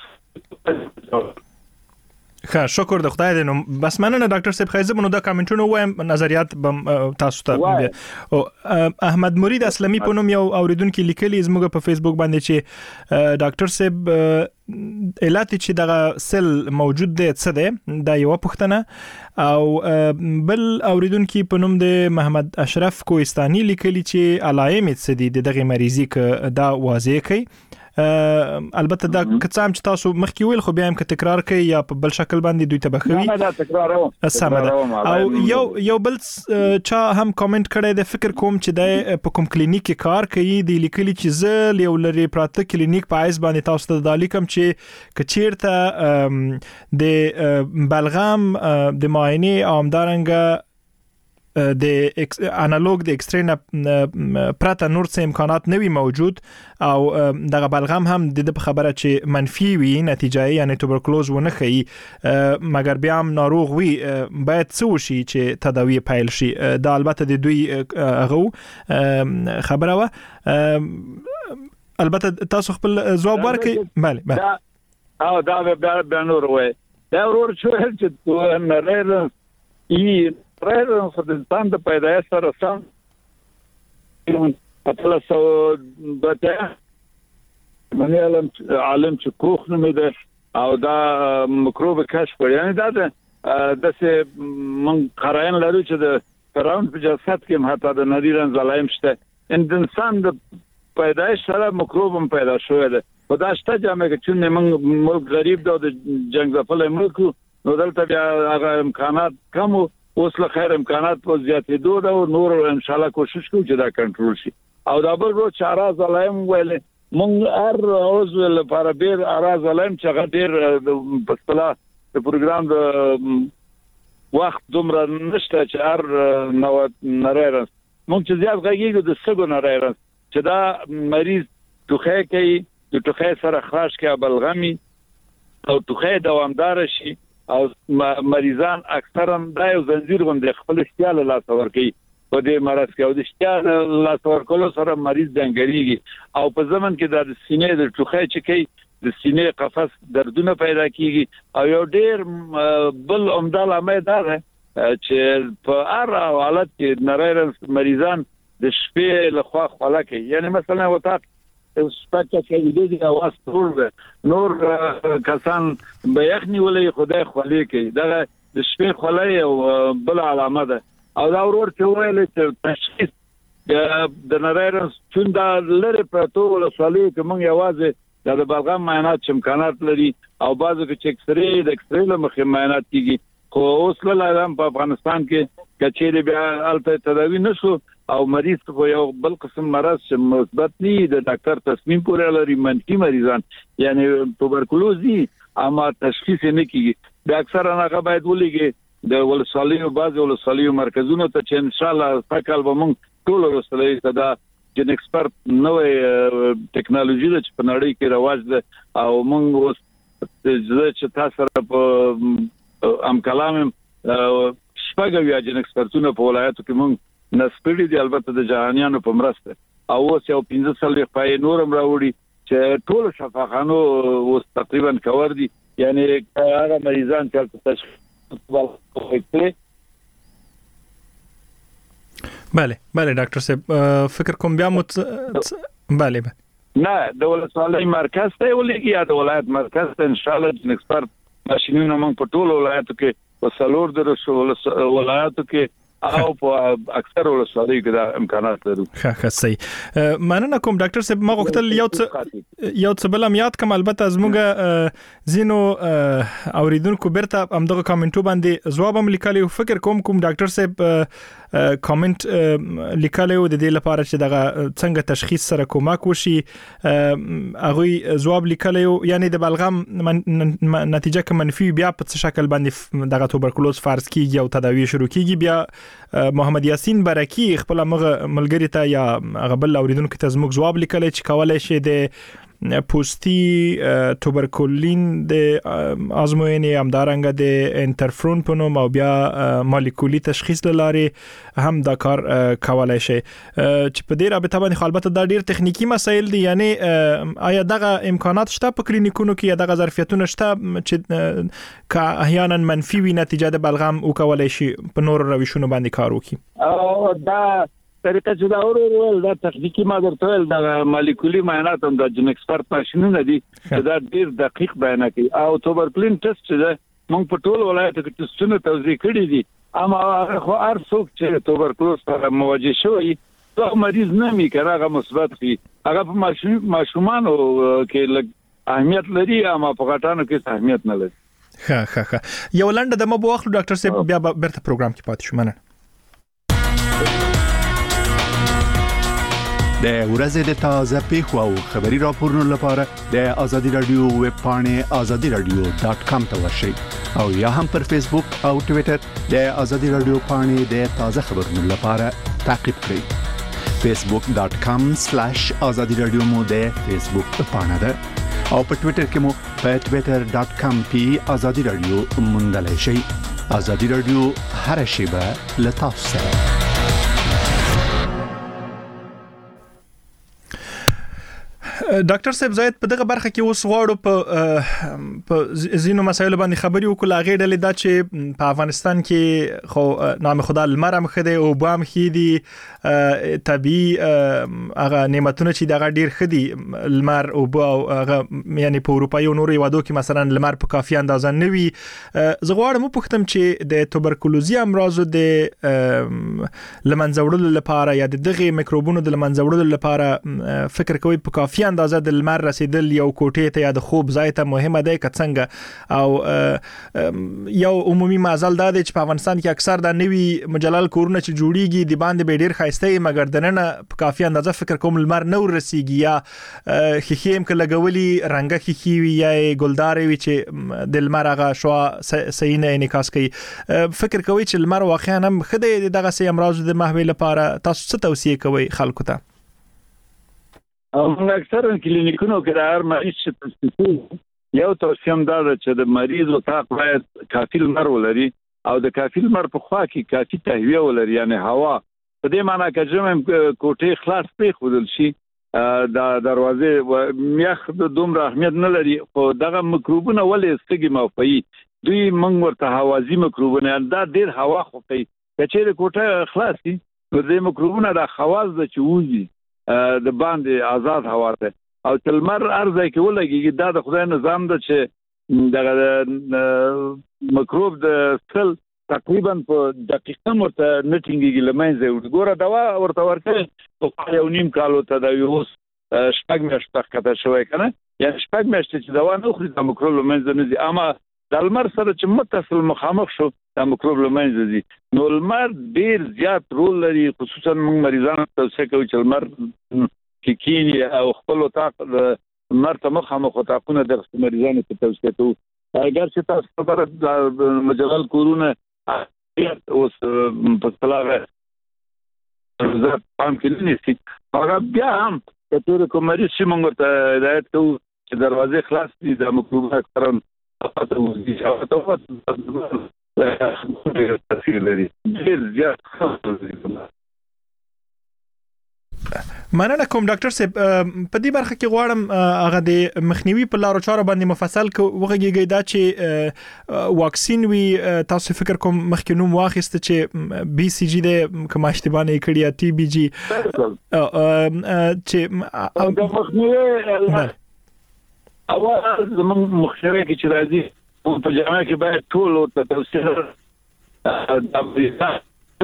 اوس ښه شکر د خدای دې نو بس مننه ډاکټر صاحب خیزه بنو د کمنټونو وایم نظریات تاسو ته او احمد مرید اسلامي په نوم یو اوریدونکو لیکلي زموږ په فیسبوک باندې چې ډاکټر صاحب علت چې دغه سل موجود دی څه دی دا یو پوښتنه او بل اوریدونکو په نوم د محمد اشرف کوهستاني لیکلي چې علائم څه دي دغه مریضي ک دا واضح کوي البته دا کڅام چې تاسو مخکې ویل خو بیا هم ک تکرار کوي یا په بل شکل باندې دوی ته بخوي نه دا تکرارو سمه او یو یو بل چا هم کامنټ کړی د فکر کوم چې د په کوم کلینیک کې کار کوي د لیکلي چې زه یو لري پراته کلینیک په ایس باندې تاسو ته د لیکم چې کچیرته د بلغم د معاینه عامدارنګ د انالوگ د اکسترین پراته نور څه امکانات نوي موجود او دغه بلغم هم د خبره چې منفي وي نتیجه یعنی توبرکلوز ونه خي مګر بیا هم ناروغ وي باید څه شي چې تداوی پیل شي دا البته د دوی هغه خبره و البته تاسو خپل جواب ورکړئ bale bale او دا به نور وای دا ورور چې چې نړۍ ای رایره خدای د پیدایش سره سم خپل سو دته باندې علم عالم چې کوخ نه مده او دا مکروب کشف کړی یعنی دا د څه من قرائن لري چې د فراون په جسد کې ماته د نادرن زلایم شته ان د انسان د پیدایش سره مکروب هم پیدا شوی دی خدای شته جامه کې چې موږ ملک غریب دی د جنگ ځپل ملک نو دلته بیا هغه امکانات کم اوس له خیر امکانات په زیاتېدو دا او نور ان شاء الله کوشش کوو چې دا کنټرول شي او دا بل ورو چې اراز علایم ویل مونږ هر عضو لپاره ډیر اراز علایم چې هغه ډیر په اصطلاح د پروګرام د وخت دومره نشته چې هر نو نریرنس مونږ چې زیات غږیږو د سګو نریرنس چې دا مریض ټوخی کوي د ټوخی سره خراش کوي بلغمي او ټوخی دوامدار شي او مریضان اکثرا دا یو زنجیر باندې خپل اشتیا له لاس ورکوي په دې مرض کې او د اشتیا له لاس ورکولو سره مریض ځنګړيږي او په ځمن کې د سینې د ټوخی چې کوي د سینې قفس دردونه پیدا کیږي او یو ډیر بل عمده لامل دا ده چې په هر حالت کې نریرنس مریضان د شپې له خوا خلا کوي یعنی مثلا وتا سپکه کې د دې اواز ټول نور کسان به یخني ولې خدای خولي کوي دا د شپې خولي او بل علامه ده او دا ورور چې ویل چې تشخیص د نریرنس څنګه لري په ټول سوالي کې موږ یوازې د بلغم معاینات چې امکانات لري او بعضو کې چې اکسرې د اکسرې له مخې معاینات کیږي خو اوس له لارم په افغانستان کې کچېری بیا الته تداوی نشو او مریض خو یو بل قسم مرض چې مثبت ني د ډاکټر تصمیم پورې لري منفي مریضان یعنی توبرکلوزي اما تشخیص نه کیږي د اکثر هغه باید ولېږي د ولسوالیو بعض ولسوالیو مرکزونو ته چې ان شاء الله تکل به موږ ټول ورسره صدا جن ایکسپرت نوې ټیکنالوژي د په نړۍ کې رواج ده او موږ اوس چې تاسو سره په ام کلام شپږ یا جن ایکسپرتونه په ولایتو کې موږ نسپړي دي البته د جهانيانو په مرسته او اوس یو پنځه سال په نورم راوړي چې ټول شفاخانو اوس تقریبا کور دي یعنی هغه مریضان چې تشخیص ورکړي. بله بله ډاکټر صاحب فکر کوم بیا مت بله بله نه د ولایت مرکز ته ولېږي یا د ولایت مرکز ته ان شاء الله د ایکسپرت ماشينونه موږ په ټولو ولایتو کې په سلور درشو ولایتو کې او په اکثر ولایتو کې د امکانات لري. ښه ښه صحیح مننه کوم ډاکټر صاحب ما غوښتل یو څه یو څه بل یاد کوم البته زموږ زینو اوریدونکو برته همدغه کامنټو باندې جواب هم لیکلی فکر کوم کوم ډاکټر صاحب کامنټ لیکلی و د دې لپاره چې دغه څنګه تشخیص سره کومک وشي هغه جواب لیکلی یعنی د بلغم نتیجه کې منفي بیا په څه شکل باندې دغه توبرکلوز فرض کیږي او تداوی شروع کیږي بیا محمد یاسین برکی خپل ملګری ته یا غبل اوریدونکو ته زموږ جواب لیکلی چې کولای شي د پوستی توبرکولین د ازموینې همدارنګه د انټرفرون په نوم او بیا مالیکولي تشخیص لاره هم دا کار کولای شي چې په دې رابطه باندې البته دا ډیر تخنیکی مسایل دي یعنی آیا دغه امکانات شته په کلینیکونو کې یا دغه ظرفیتونه شته چې که احیانا منفي وي نتیجه د بلغم او کولای شي په نور روشونو باندې کار وکړي او دا طریقه چې دا اورول دا تخنیکی ما درته د مالیکولي معاینات هم د جن ایکسپرت ماشينونه دي چې دا ډیر دقیق بیان کوي او توبرکلین ټیسټ چې موږ په ټول ولایتو کې ټیسټونه توزیع کړي دي اما خو هر څوک چې توبرکلوز سره مواجه شوی دا مریض نه می کړه هغه مثبت وي هغه په ماشومانو کې لږ اهمیت لري اما په غټانو کې اهمیت نه لري. ښه ښه ښه یو لنډه د مبو اخلو ډاکټر صاحب بیا برته پروګرام کې پاتې شو. مننه. د ورځې د تازه پیښو او خبري راپورونو لپاره د آزادي رادیو ویب پاڼې آزادي رادیو ډاٹ کام ته ورشئ او یا هم پر فیسبوک او ټوئیټر د آزادي رادیو پاڼې د تازه خبرونو لپاره تعقیب کړئ. فیسبوک ډاٹ کام سلیش آزادي رادیو مو د فیسبوک پاڼه ده او په ټوئیټر کې مو په ټوئیټر ډاٹ کام پی آزادي رادیو موندلای شئ. آزادي رادیو هر شیبه له تاسو سره. ډاکټر صاحب زاید په دغه برخه کې اوس غواړو په په زینو مسایلو باندې خبري وکړو هغه ډلې دا چې په افغانستان کې خو نام خدا لمرم خده او بام خېدي طبي هغه نعمتونه چې دغه ډیر خدي لمر او هغه یعنی په اروپا او نورو هیوادو کې مثلا لمر په کافي اندازه نه وي. زه غواړم په پختم چې د توبرکلوزي امراض د لمنځوړلو لپاره یا د دغه میکروبونو د لمنځوړلو لپاره فکر کوي په کافي اندازه اندازه د لمر رسیدل یو کوټې ته یا د خوب ځای ته مهمه ده که څنګه او یو عمومي معضل دا دی چې په افغانستان کې اکثر د نوي مجلل کورونه چې جوړیږي د باندې به ډیر خاسته مګر دننه په کافي اندازه فکر کوم لمر نو رسیږي یا خخیم کې لګولي رنګه خخي وي یا ګلدار وي چې د لمر هغه شوا صحیح نه انعکاس کوي. فکر کوي چې لمر واقعا هم خدای دغه سي امراض د محوي لپاره تاسو څه توصيه کوي خلکو ته؟ موږ اکثر کلینیکونو کې د هر مریض چې یو توصیه هم دا ده چې د مریض اتاق باید کافي لمر ولري او د کافي لمر په خوا کې کافي تهویه ولري، یعنی هوا. په دې معنی کې چې کوټې خلاص پرې خودل شي د دروازې میخ د دومره اهمیت نه لري، خو دغه مکروبونه ولې ستګي موفي دوی موږ ورته هوازي مکروبونه دا ډیر هوا خوفي. کچېره کوټه خلاص دي نو د مکروبونه د خواص د چوزي د باندې آزاد هوا ته او تلمر ارزه کې ولګي دا د خدای نظام ده چې د مکروب د سل تقریبا په دقیقه مرته نټینګي لمنځه وګوره دوا ورته ورکړي په یو نیم کالو ته د ویروس شپږ میاشتې کته شوی کنه یا شپږ میاشتې چې دوا نه خوري د مکروب لمنځه نه دي، اما د لمر سره چې متصل مخامخ شو د مکروب لمنځه دي. نو لمر ډیر زیات رول لري، خصوصا موږ مریضانو ته څه کوي چې لمر کې کینی او خپل اتاق لمر ته مخامخ اتاقونه د مریضانو ته توصیه کوو. اگر چې تاسو خبره د مجلل کورونه اوس په طلاغه زه پام کې نه سي هغه بیا هم کتور کومري چې موږ ته هدایت کوو چې دروازې خلاص دي د مکروبونو اکثرا پاتې وځي او تاسو تاثیر لري ډیر زیات. مننه کوم ډاکټر صاحب. په دې برخه کې غواړم هغه د مخنیوي په لارو چارو باندې مفصل وغږیږي دا چې واکسین وی تاسو فکر کوم مخکې نوم واخیست چې بي سي جي د کوم اشتباه نه کړی یا ټي بي جي چې د مخنیوي او زموږ مخشره کې چې راځي په جامعه کې باید ټول او توصیه د امریکا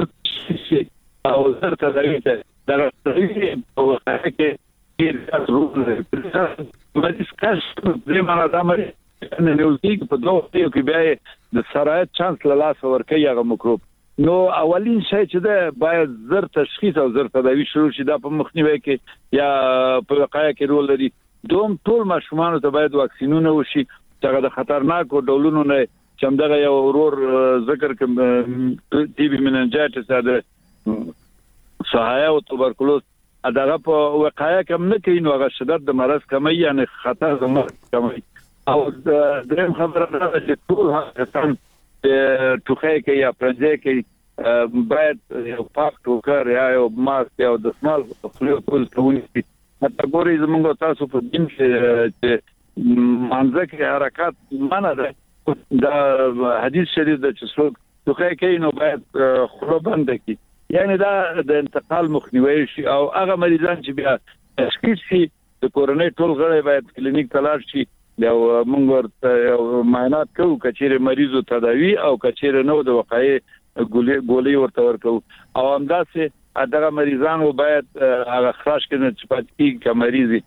او زرته دغه دا راځي په وخت کې ډیر ضروري دی. مریض کاش د معنا د امریکا نه نوځي په دوه کې بیا د سرایت چانس له لاس ورکړي هغه مکروب. نو اولین شی چې ده باید زر تشخیص او زر تداوی شروع شي دا په مخنیوي کې یا په وقایه کې رول لري. دوم ټول ماشومان ته باید واکسینونه وشي چې د خطرناکو ډولونو نه چې همدغه یو ورور ذکر کوم ټي بي مننجایټس د سهایا او توبرکلوز دغه په وقایه کې نه کوي نو هغه شدت د مرض کمی یعنی خطر د مرض کمی. او دریم خبره ده چې ټول هغه ټوخی کې یا پرنځي کې باید یو پاک ټوکر یا یو ماسک یا د سمال خپل ټول ټول حتی ګوري زموږ تاسو په دین کې منځ کې حرکت معنا ده دا حدیث شریف د چې څوک ټوخی کوي نو باید خوله بند کړي، یعنی دا د انتقال مخنیوي شي. او هغه مریضان چې بیا تشخیص شي د کورونی ټول غړي باید کلینیک ته لاړ شي او موږ ورته معاینات کوو کچېره مریضو تداوی او کچېره نو د وقایع ګولۍ ورته ورکو. او همداسې دغه مریضانو باید هغه خلاص کړي چې پاتې کیږي مریضي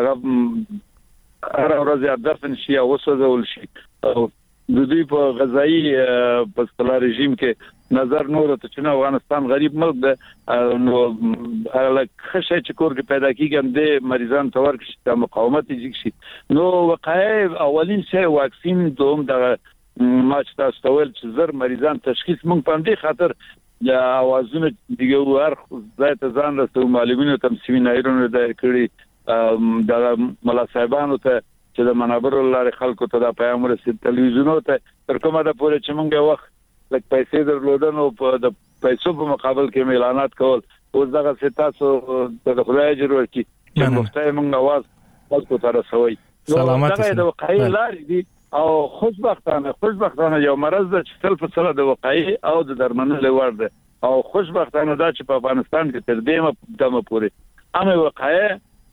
هغه هر ورځ دفن شي او وسوځول شي. او د دوی په غذایی په ستل رژیم کې نظر نور ته چې افغانستان غریب ملک ده نو لکه خشه چې کور کې پیدا کیږي د مریضان تور کې د مقاومت یې شي. نو وقایع اولین شی واکسین دوم د ماچ تاسو ول چې زر مریضان تشخیص مونږ په دې خاطر یا اوازونه دیګه ور ځای ته ځان رسو معلومینو تم سیمینارونو د کړي د ملا صاحبانو ته چې د منابر لارې خلکو ته د پیغام رسید تلویزیونو ته تر کومه د پوره چې مونږه وخت لکه پیسې درلودل او په د پیسو په مقابل کې اعلانات کول اوس دغه ستاسو د خدای اجر ورکړي چې مفتای مونږ आवाज خلکو ته رسوي. سلامات اوسئ. د وقایع لارې دي او خوشبختانه خوشبختانه یو مرض د چتل په سره د وقایع او د درملنې لور ده او خوشبختانه دا چې په افغانستان کې تر دې دمه پورې امه وقایع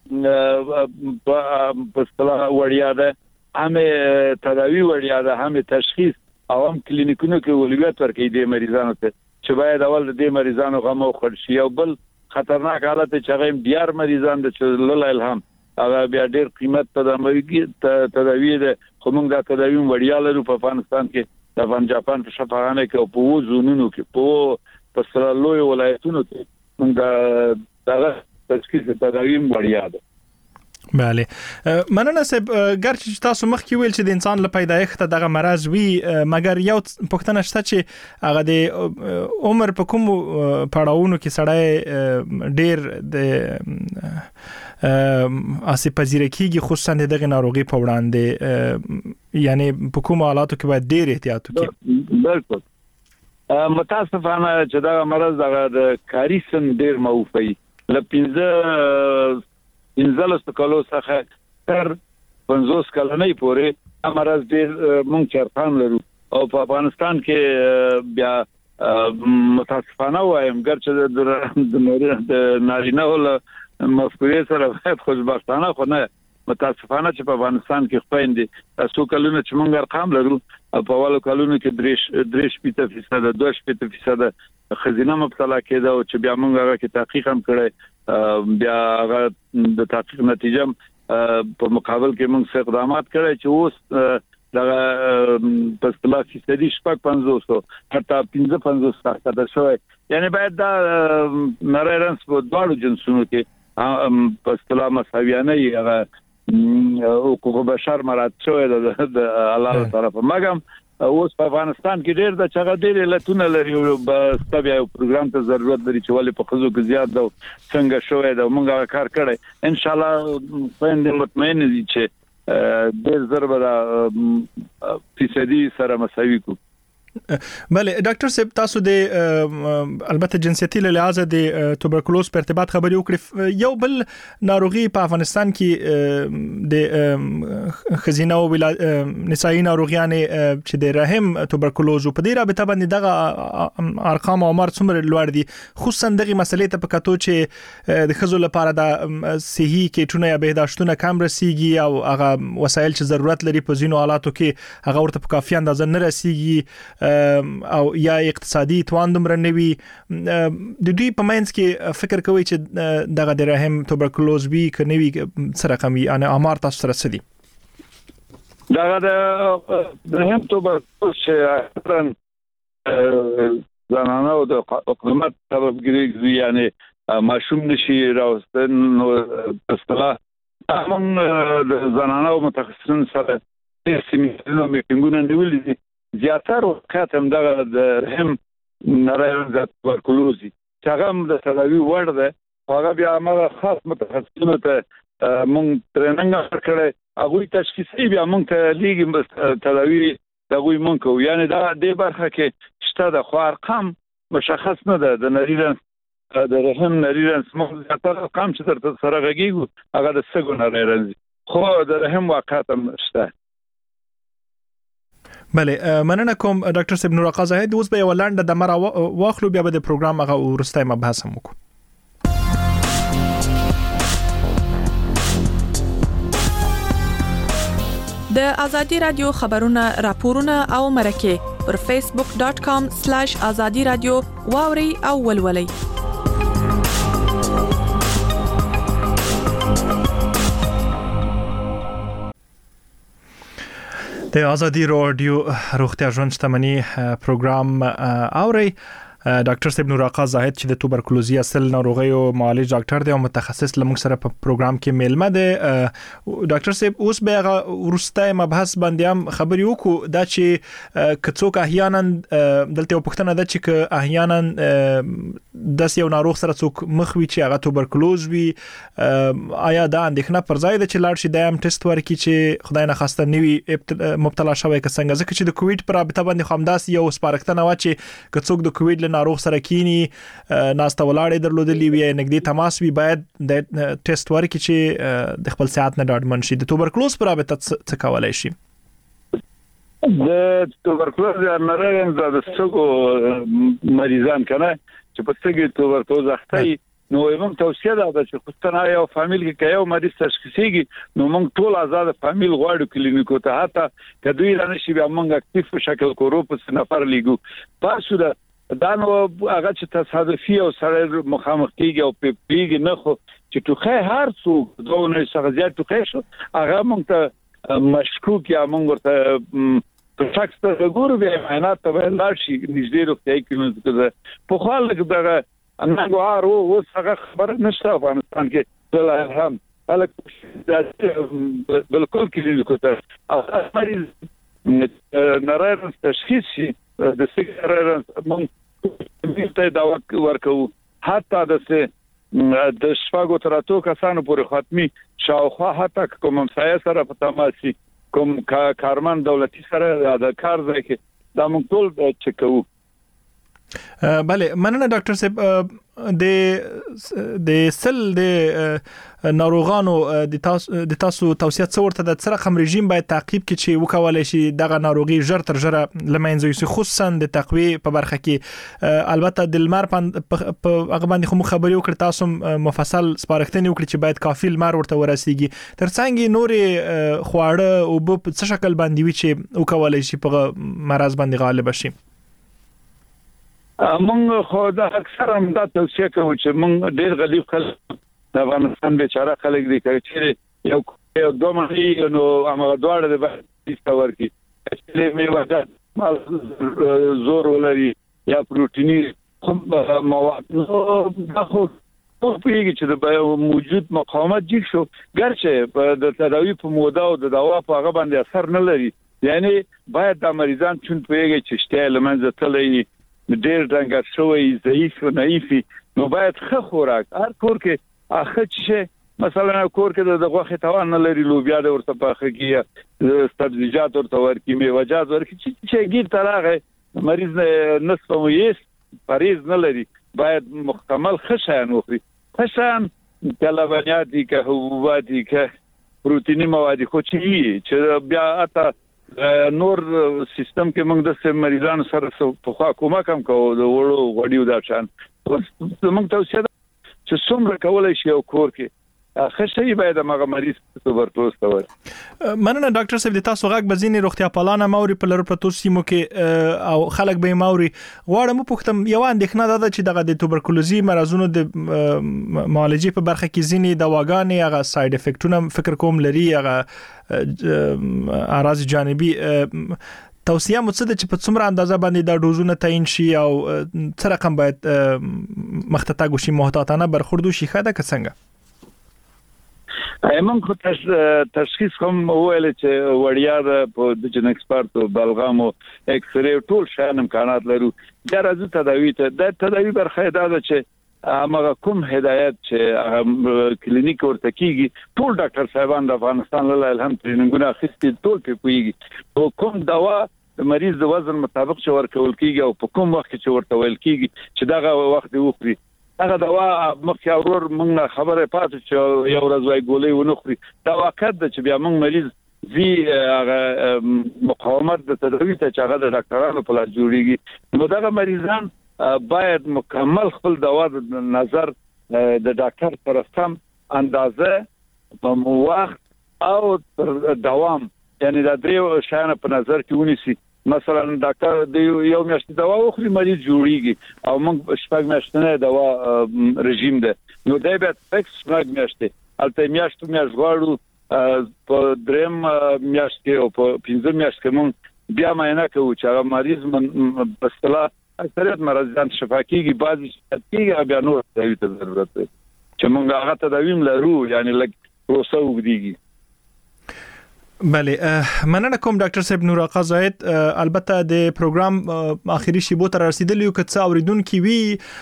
په اصطلاح وړیا ده، همه تداوی وړیا ده، همه تشخیص او هم کلینیکونو کې ولویت ورکړي د مریضانو ته چې باید اول د مریضانو غو خورشي او بل خطرناک حالت چې هغه ډیر مریضان د چلل الهام هغه بیا ډیر قیمت تداوی تداوی ده خو موږ دا تداوی وړیا لرو په افغانستان کې د افغان جاپان په شفاخانه کې په وو زونونو کې په پسرلوي ولایتونو کې موږ دا تشخیص تداوی وړیا ده. بله مننه صاحب ګرچې تاسو مخکې ویل چې د انسان له پیدایښت دغه مرز وی مګر یو پوښتنه شته چې هغه د عمر په کوم پړاوونو کې سړی ډیر د اسی پذیرکیږي خصوصا دغه ناروغي په وړاندې یعنی په کوم حالاتو کې باید ډیر احتیاط وکړي. بالکل متاسفانه چې دا مرز دغه د کاری سن ډیر موفي لپاره انزلست کالو څخه تر پنځوس کلنۍ پورې امراض ډېر مونږ چرپان لرو او په افغانستان کې بیا متاسفانه وایم ګرچې د نارینه ول مفکورې سره خوشبختانه خو نه متاسفانه چې په افغانستان کې خويندې تاسو کلونه چې مونږ ارقام لرو په والو کلونو کې درې درې شپږ فیصد دوه شپږ فیصد خزینه مبتلا کېده او چې بیا مونږ هغه کې تحقیق هم کړی بیا هغه د تحقیق نتیجه په مقابل کې موږ اقدامات کړی چې اوس دغه په اصطلاح فیصدي شپږ پنځوس حتی پنځه پنځوس فیصد شوی یعنی باید دا نارینه په دواړو جنسونو کې په اصطلاح مساویانه هغه حقوق بشر مراد شوی د الله طرفه مګم اوس په افغانستان کې ډېر د چغه ډېر لټونه لري او په یو پروګرام ته ضرورت لري چې ولې په خزو کې زیات دا څنګه شوی دا موږ کار کړی ان شاء الله پاند مطمئن دي چې ډېر ضربه فیصدي سره مساوي کو. بله ډاکټر صاحب تاسو د البته جنسيتي له لحاظه د توبرکلوز په ارتباط خبري وکړي یو بل ناروغي په افغانستان کې د خزینه او نسایي ناروغیان چې د رحم توبرکلوز په ډیره به تبند دغه ارقام او عمر څومره لوړ دي خصوصا دغه مسلې ته په کتو چې د خزو لپاره د صحي کیټونه یا بهداشتونه کم رسیږي او هغه وسایل چې ضرورت لري په ځینو حالاتو کې هغه ورته په کافي اندازه نه رسیږي او یا اقتصادي توان دومره نوي د دوی په منځ کې فکر کوي چې دغه د رحم توبرکلوز وی کنيوي سره کم یعنی امر تاسو سره سدي دغه د رحم توبرکلوز چې زنانه او د حکومت طرفګری یعنی ماشوم نشي راوستن نو اصطلاح همون د زنانه او متخصصین سره د سیمینارونو میټینګونه نیولې دي زیاتره وخت هم دغه د رحم نارینه د توبرکلوز چې هغه د تداوی وړ ده هغه بیا موږ خاص متخصصینو ته مونږ ټریننګ ورکړی هغه تشخیصي بیا مونږ ته لیږي تداوی دغه مونږ کو یعنی دا د برخه کې شته د خو ارقام مشخص نه ده د نارینه د رحم نارینه مونږ زیاتره ارقام چې تر سره غږیږي هغه د سګو نارینه خو د رحم واقعیت هم شته. بله مننه کوم ډاکټر صاحب نور آقا زاهد اوس به ولانډه د مر واخلو بیا به د پروګرام هغه ورسته مبحث هم وکړو. د ازادي رادیو خبرونه راپورونه او مرکه پر فیسبوک ډاٹ کام سلاش ازادي رادیو واوري او ولولي. د ازادي رادیو روغتیا ژوند شتمنۍ پروګرام اوري ډاکټر صاحب نور آقا زاهد چې د توبرکلوزي اصل ناروغي او معالج ډاکټر دی او متخصص لمغ سره په پروګرام کې میلمه دی. ډاکټر صاحب اوس به ورسته مبحث باندې هم خبري وکړو دا چې کڅوک احیانا دلته پوښتنه ده چې احیانا د یو ناروغ سره څوک مخوي چې هغه توبرکلوز وي آیا دا اندېښنه پر ځای ده چې لاړ شي د ام ټیسټ ورکړي چې خدای نه خواسته نوي مبتلا شوی که څنګه ځکه چې د کووډ پر رابطه باندې خامداس یو سپارښتنه و چې کڅوک د کووډ ناروغ سره کینی ناسته ولاړې درلودلې وي نګدي تماس وي باید د ټیسټ ورکړي چې د خپل صحت نه ډاډمن شي. د توبرکلوز پر رابطه څه کولای شي؟ د توبرکلوز نارینه د سګو مریضان کنه چې په سګي توبرکلوز اخته نو موږ توصیه ده چې خصوصا یو فامیل کې یو مریض تشخیصيږي نو موږ ټول آزاد فامیل غواړو کلینیکو ته حتی کدوې رانه شي بیا موږ اکټیو شکل کورو په نفر لیګو پاسو ده دا نو هغه چې تصادفي او سره مخامخ کیږي او پیږي نه خو چې ټوخه هر څو دونه څه زیات ټوخه شو هغه مونږ ته مشکوک یا مونږ ورته په شخص ته ګورو به معاینات ته لاړ شي نږدې روغتیايي کلینیک ته په خپل دغه انګوار او څنګه خبر نشته افغانستان کې بل هم الک بالکل کلینیک ته مریض نارایرنس تشخیص شي د سیګرانس مونږ ته دا ورکو حتی د د شپږو تر اتو کسانو پورې ختمي شاوخوا حتی کوم سایه سره په تماسي کوم کارمن دولتي سره د کار ځای کې دا موږ ټول چک کوو. بله مننه ډاکټر صاحب د د سل د ناروغانو د تاسو د تاسو توصیه څورته د سره خم رژیم باید تعقیب کړي چې وکولای شي دغه ناروغي ژر تر ژره لمنځه یوسي خصوصا د تقویه په برخه کې البته د لمر په هغه باندې خو خبري وکړ تاسو مفصل سپارښتنه وکړي چې باید کافي لمر ورته ورسیږي ترڅنګ نورې خواړه او په څه شکل باندې وي چې وکولای شي په مرز باندې غالب شي. مونږ خو دا اکثر هم دا توصیه کوو چې مونږ ډېر غریب خلک د افغانستان بیچاره خلک دي چې یو یو دوه مهي نو هغه دواړه د باندې ورکی چې میوه مال زور ولري یا پروتینی مواد نو دا خو په پیږي چې د موجود مقاومت جګ شو ګرچه د تداوی په موده او د دوا په هغه باندې اثر نه لري یعنی باید د مریضان چون پیږي چې شته لمنځه تللی ډېر ډنګر شوی ضعیف او نایفي نو باید ښه خوراک هر کور کې اخه چې مثلا کور کې د غوښه توان نه لري لوبیا د ورته پاخه کیه سبزیجات ورته ورکی میوه‌جات ورکی چې ګیر تراغه مریض نصف مویس پریز نه لري باید مکمل خشن وخوري خشن کلبنیاتی که حبوباتی که پروتینی مواد خو چې چې بیا اته نور سیستم کې موږ د مریضانو سره په خوا کومه کم کوو د وړو غوډیو دا شان موږ توصیه چې څومره کولای شي او کور کې خشي باید هغه مریض ته ورپوسته وي. مننه ډاکټر صاحب د تاسو غږ بزینې روغتیا پالانه موري په لر پروتو سیمو کې او خلک به موري غواړم پوښتم یو اندېښنه ده چې دغه د توبرکلوزي مرزونو د معالجې په برخه کې ځینې دواګانې هغه ساید افیکټونه فکر کوم لري هغه اعراض جانبي توصیه مو څه ده چې په څومره اندازه باندې دا ډوزونه تعیین شي او څه رقم باید مخته تاګو شي محتاطانه برخوردو شي خاطر څنګه ایمن خو تشخیص کوم ویل چې وړیا ده په د جن ایکسپرت او بلغام او ایکس ری ټول شان امکانات لرو دا راځي تداوی ته د تداوی برخه دا ده چې هغه کوم هدایت چې کلینیک ورته کیږي ټول ډاکټر صاحبان د افغانستان له الهم ټریننګونه اخیستي ټول په کوي او کوم دوا د مریض د وزن مطابق چې ورکول کیږي او په کوم وخت چې ورته ویل کیږي چې دغه وخت دی وخوري هغه دوا مخکې اورور موږ خبره پاتې چې یو ورځ وای ګولې ونخوري دا وخت د چې بیا موږ مریض زی هغه مقاومت د تداوی ته چې هغه د ډاکټرانو په لاس جوړیږي نو دغه مریضان باید مکمل خپل دوا د نظر د ډاکټر سره سم اندازه په وخت او دوام یعنی دا دریو شایانه په نظر کې ونیسي مثلا ډاکټر د یو میاشتې دوا وخوري مریض جوړیږي او موږ شپږ میاشتې دوا رژیم ده نو دا به فکس شپږ میاشتې البته میاشتې میاشت غواړو په دریم میاشت کې او په پنځم میاشت کې موږ بیا معاینه کوو چې هغه مریض من په اصطلاح اکثریت مریضان شفا کیږي بعضی کیږي بیا نور تداوی ته ضرورت دی چې موږ هغه تداوی لرو یعنی لکه پروسه وګړي. بله مننه کوم ډاکټر صاحب نور آقا زاید البته د پروګرام اخیری شیبو تر رسیدلی که څه اوریدونکو وی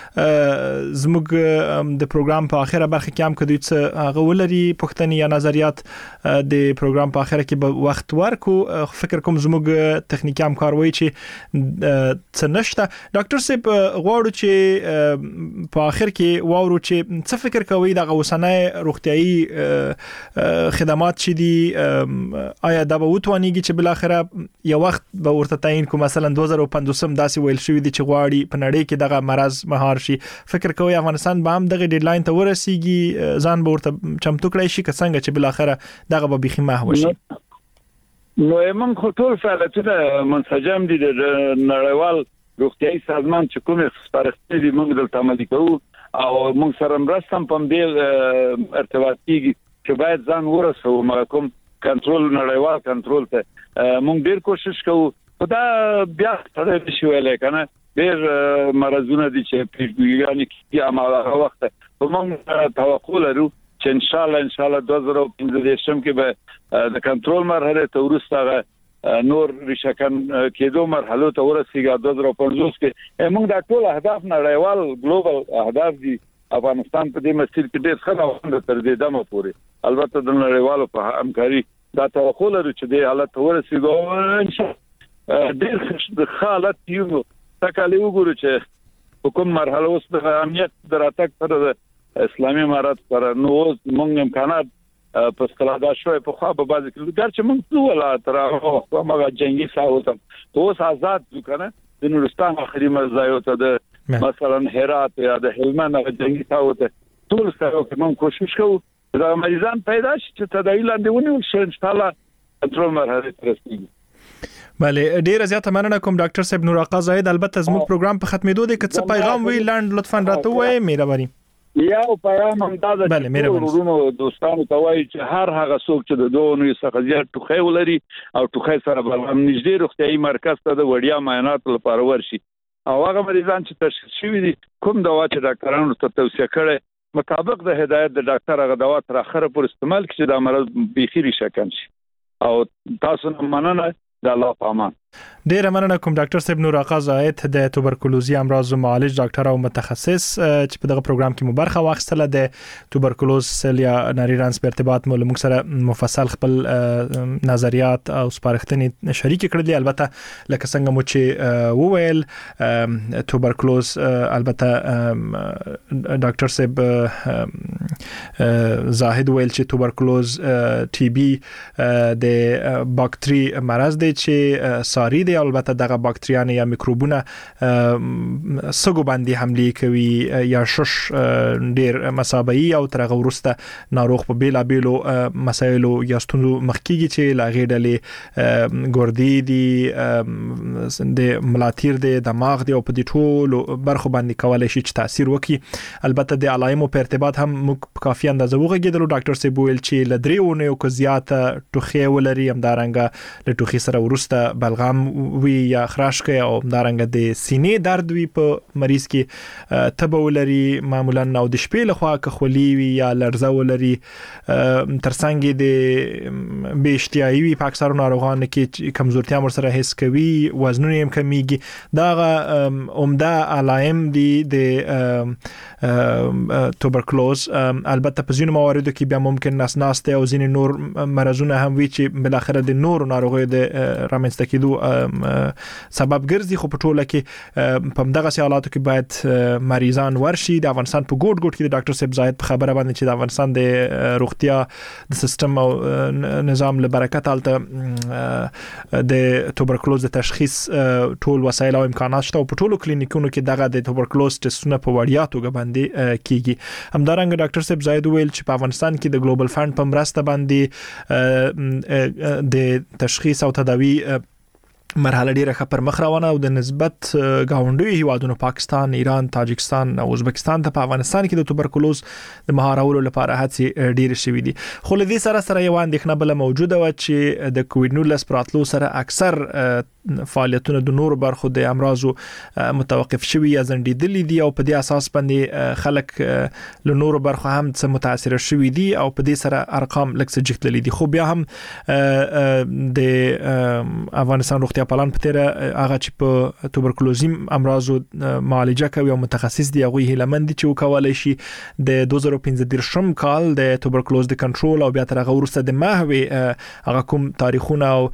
زموږ د پروګرام په اخیره برخه کې هم کدی څه هغه ولري پښتني یا نظریات د پروګرام په اخیره کې به وخت ورکو فکر کوم زموږ تخنیکی همکاروي چې څه نشته ډاکټر صاحب غواړو چې په اخر کې واورو چې څه فکر کوي د غوسنه روغتيایي خدمات چې دي آیا دا به وټوانیږي چې بل اخره یو وخت به ورته تعین کوم مثلا دوه زره پنځوس داسې ویل شوی دی چې غواړي په نړۍ کې دغه مرز مهار شي فکر کوي افغانستان به هم دغه ډیډلاین ته ورسیږي ځان به ورته چمتو کړی شي که څنګه چې بل اخره دغه به بيخي محو شي. نو موږ خو ټول فعالیتونه منسجم دي د نړیوال روغتيایي سازمان چې کومه سپارښتنې دي موږ دلته عملي کوو او موږ سره مرسته هم په دې ارتباط کیږي چې باید ځان ورسو کوم کنټرول نړیوال کنټرول ته موږ ډیر کوشش کوو دا بیا ستړی نشي ویلای کنه ډیر مرزونه دي چې پیژنګانی کې عمله وخت په موږ توقع لرو چې ان شاء الله ان شاء الله دوه زره پنځه شم کې به د کنټرول مرحله ته ورسته نور ریشکن کېدو مرحله ته ورسیږي دوه زره پنځوس کې موږ د ټول اهداف نړیوال ګلوبل اهداف دي افغانستان په دې مسیر کې ډېر ښه روان تر دې دمه پورې البته د نړیوالو په همکاري دا توقع لرو چې دې حالت ته ورسیږي ان شاء الله ډېر ښه حالت یو تکالی وګورو چې کوم مرحله اوس د امنیت دراتک سره اسلامي امارات سره نو موږ امکانات په ستلادا شوې په خوا به بعضی کلګر چې موږ ټول ولا تر هغه مګه جنگي ساوتم اوس آزاد وکنه د نورستان اخري مزایو ته د مثلا هرات یا د هلمند هغه جنگي ساوته ټول سره کوم کوشش کوو دا مریضان پیدا شي چې تداوی لاندې ونیول شي ان شاء الله کنټرول مرحله ته رسیږي. بله ډیره زیاته مننه کوم ډاکټر صاحب نور آقا زاهد البته زموږ پروګرام په ختمېدو دی که څه پیغام وی لاند لطفا راته وایي مهرباني. یو پیغام هم دا د ورونو دوستانو ته وایي چې هر هغه څوک چې د دوه نوي څخه زیات ټوخی ولري او ټوخی سره بل نږدې روغتيایي مرکز ته د وړیا معاینات لپاره ورشي او هغه مریضان چې تشخیص شوي دي کوم دوا چې ډاکټرانو ته توصیه کړي مطابق د هدایت د ډاکټر هغه دوا تر اخره پر استعمال کړي دا مرض بيخي شکن شي او تاسو مننه د الله په امان. ډیره مننه کوم ډاکټر صاحب نور آقا زاهد د توبرکلوزي امراض معالج ډاکټر او متخصص چې په دغه پروګرام کې مبارخه واخیستله د توبرکلوز سل یا ناریرانس په ارتباط مو موږ سره مفصل خپل نظریات او سپارښتنې شریک کړل البته لکه څنګه مو چې وویل توبرکلوز البته ډاکټر صاحب زاهد ویل چې توبرکلوز ټي بي د باکتری مرض دی چې ساری دی البته دغه باکتریان یا میکروبونه سګو باندې حمله کوي یا شش ډیر مسابعي او ترغه ورسته ناروغ په بیلا بیلو مسایلو یا ستونزو مخکېږي چې لاغې ډلې ګردې دي د ملاتیر د دماغ دی او په دې ټولو برخو باندې کولای شي چې تاثیر وکړي البته د علایمو په ارتباط هم موږ کافي اندازه وغږیدلو ډاکټر صاحب ویل چې لدرې ونه کو زیاته ټوخي ولري هم دارنګه له ټوخي سره ورسته بلغم وی یا خراش کوي او دارنګ د سینې درد وی په مریض کې تبه ولري معمولا او د شپې لخوا کخولي وی یا لرزه ولري ترڅنګ د بهشتیاوي وی په اکثر ناروغانو کې کمزورتیا مر سره حس کوي وزنونه هم کمیږي دا عمده علائم دي د توبرکلوز البته په ځینو مواردو کې بیا ممکن نس ناسته او ځینې نور مرزونه هم وی چې بل اخر د نور ناروغي د رامنځته کېدو سبب ګرځي خو په ټوله کې په دغه حالاتو کې باید مریضان ورشي د افغانستان په ګوټ ګوټ کې د ډاکټر صاحب زاهد په خبره باندې چې د افغانستان د روغتیا د سیستم او نظام له برکت الته د توبرکلوز د تشخیص ټول وسایل او امکانات شته او په ټولو کلینیکونو کې دغه د توبرکلوز ټسټونه په وړیا توګه باندې کیږي همدارنګه ډاکټر صاحب زاهد ویل چې په افغانستان کې د ګلوبل فند په مرسته باندې د تشخیص او تداوی مرحله ډیره ښه پر مخ روانه او د نسبت گاونډي هیوادونو پاکستان، ایران، تاجکستان او ازبکستان ته په افغانستان کې د توبرکلوز د مهارولو لپاره هڅې ډیره شوې دي خو له دې سره سره یو اندېښنه بل موجوده و چې د کووډ نولس پراتلو سره اکثر فعالیتونه د نورو برخو د امراضو متوقف شوي یا ځنډېدلي دي او په دې اساس باندې خلک له نورو برخو هم څه متاثر شوي دي او په دې سره ارقام لږ څه جګتللي دي خو بیا هم د افغانستان روغتیا پالان په تیر هغه چې په توبرکلوزي امراضو معالجه کوي او متخصص دی هغه هیلمند چې وکولای شي د دوه زره پنځه شم کال د توبرکلوز د کنټرول او بیا تر هغه ورسته د ماهوي هغه کوم تاریخونه او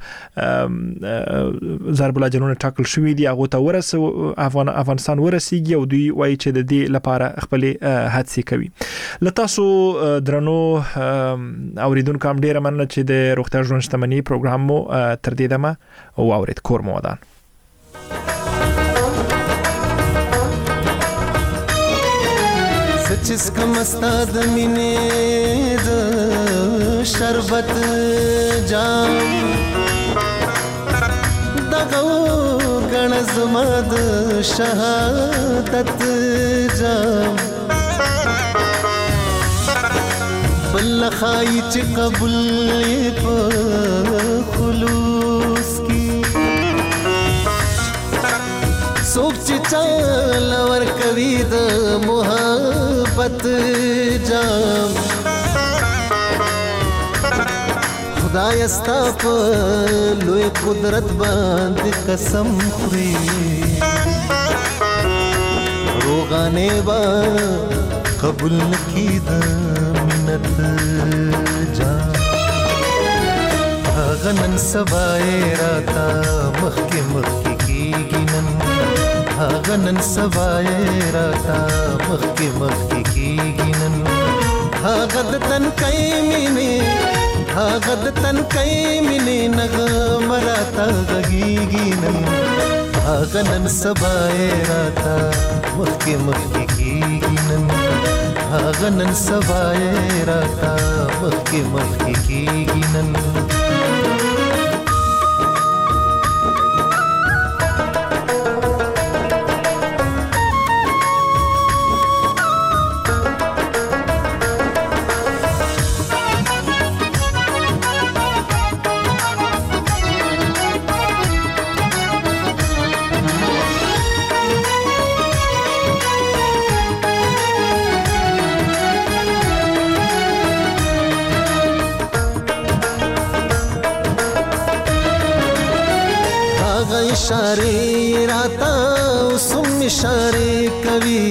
ضرب الاجرونه ټاکل شوی دی هغه ته ورسو افغان افغانستان ورسیږي او دوی وایي چې د دې لپاره خپل هڅې کوي لته سو درنو اوریدونکو هم ډیره مننه چې د روغتیا ژوند شتمنۍ پروګرام مو تر دې دمه او اورید کور مو ودان سچس کم استاد مینه د شربت جام دغه کړه زما د شهادت جام بل خای چې قبول په خلوص کی څوک چې چل ور کوي د محبت جام خدای استا په لوی قدرت باندې قسم خوري روغانه با قبول نکی د منت جام هغه نن سبای راتا مخکې مخکې کیږي نن هغه نن سبای راتا مخکې مخکې کیږي نن هغه د تن کای مینه هغه د تن کای مینه نغمه راتا غږیږي نن هغه نن سبای راتا مخکې مخکې کیږي نن هغه نن سبای راتا مخکې مخکې کیږي نن इशारे राता सुम इशारे कवि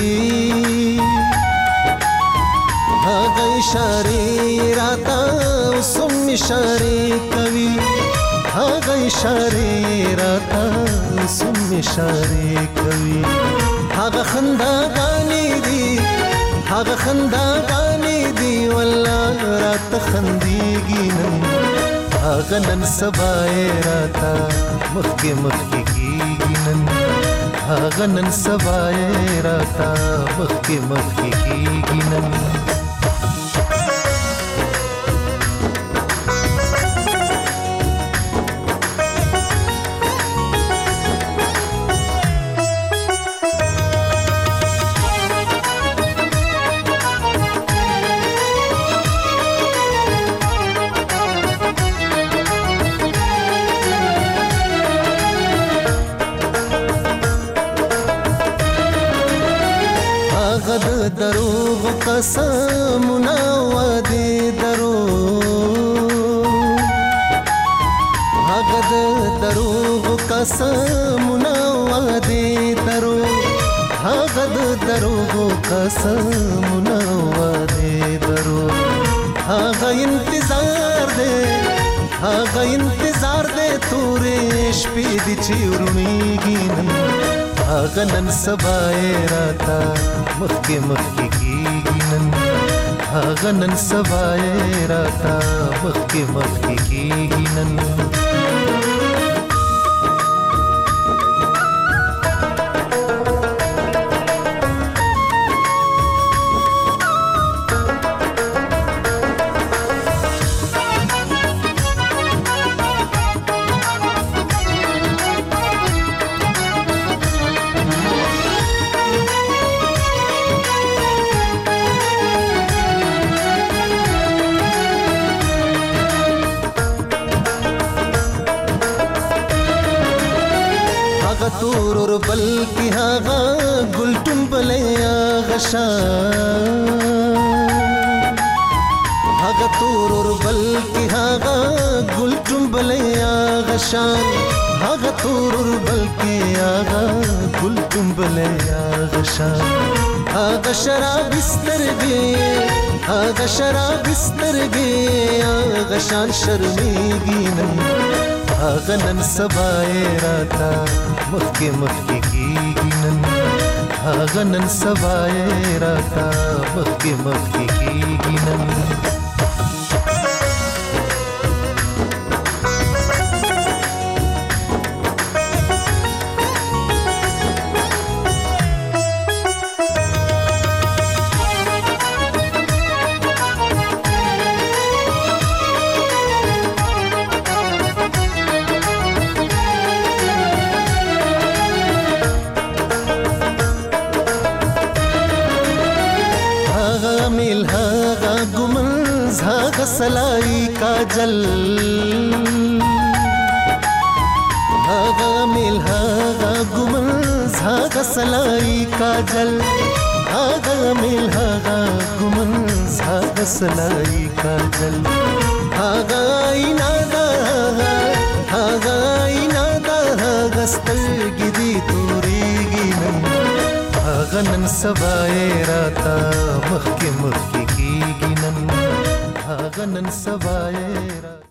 हाँ इशारे राता सुम इशारे कवि हाँ इशारे राता सुम इशारे कवि हाँ खंदा गानी दी हाँ खंदा गानी दी वल्लाह रात खंदीगी नन हाँ नन सबाए राता मखके मखके कीगी नन हाँ नन सबाए राता मखके मखके कीगी नन دروغ قسمنا وعده دروغ هغه دروغ قسمنا وعده دروغ هغه دروغ قسمنا وعده دروغ هغه انتظار دے هغه انتظار دے تورې شپې دي چې ورمېږي نن هغه نن سبای راتا مخکې مخکې کیږي نن هغه نن سبای راتا مخکې مخکې کیږي نن تورور بلکی هاغا گلتم بلیا غشان هاغا تورور بلکی هاغا گلتم بلیا غشان هاغا تورور بلکی هاغا گلتم بلیا غشان هاغا شراب استرگی هاغا شراب استرگی هاغا شان شرمیگی نن هاغا نن سبای راتا مخکې مخکې کیږي نن هاغا نن سبای راتا مخکې مخکې کیږي نن سلای کاجل هاغا میل هاغا ګمنز هاغا سلای کاجل هاغا میل هاغا ګمنز هاغا سلای کاجل هاغا اینا دا هاغا اینا دا هاغا سترګې دي تورېږي نن هاغا نن سبا یې راته مخکې مخکې کېږي نن هاغا نن سبا یې راته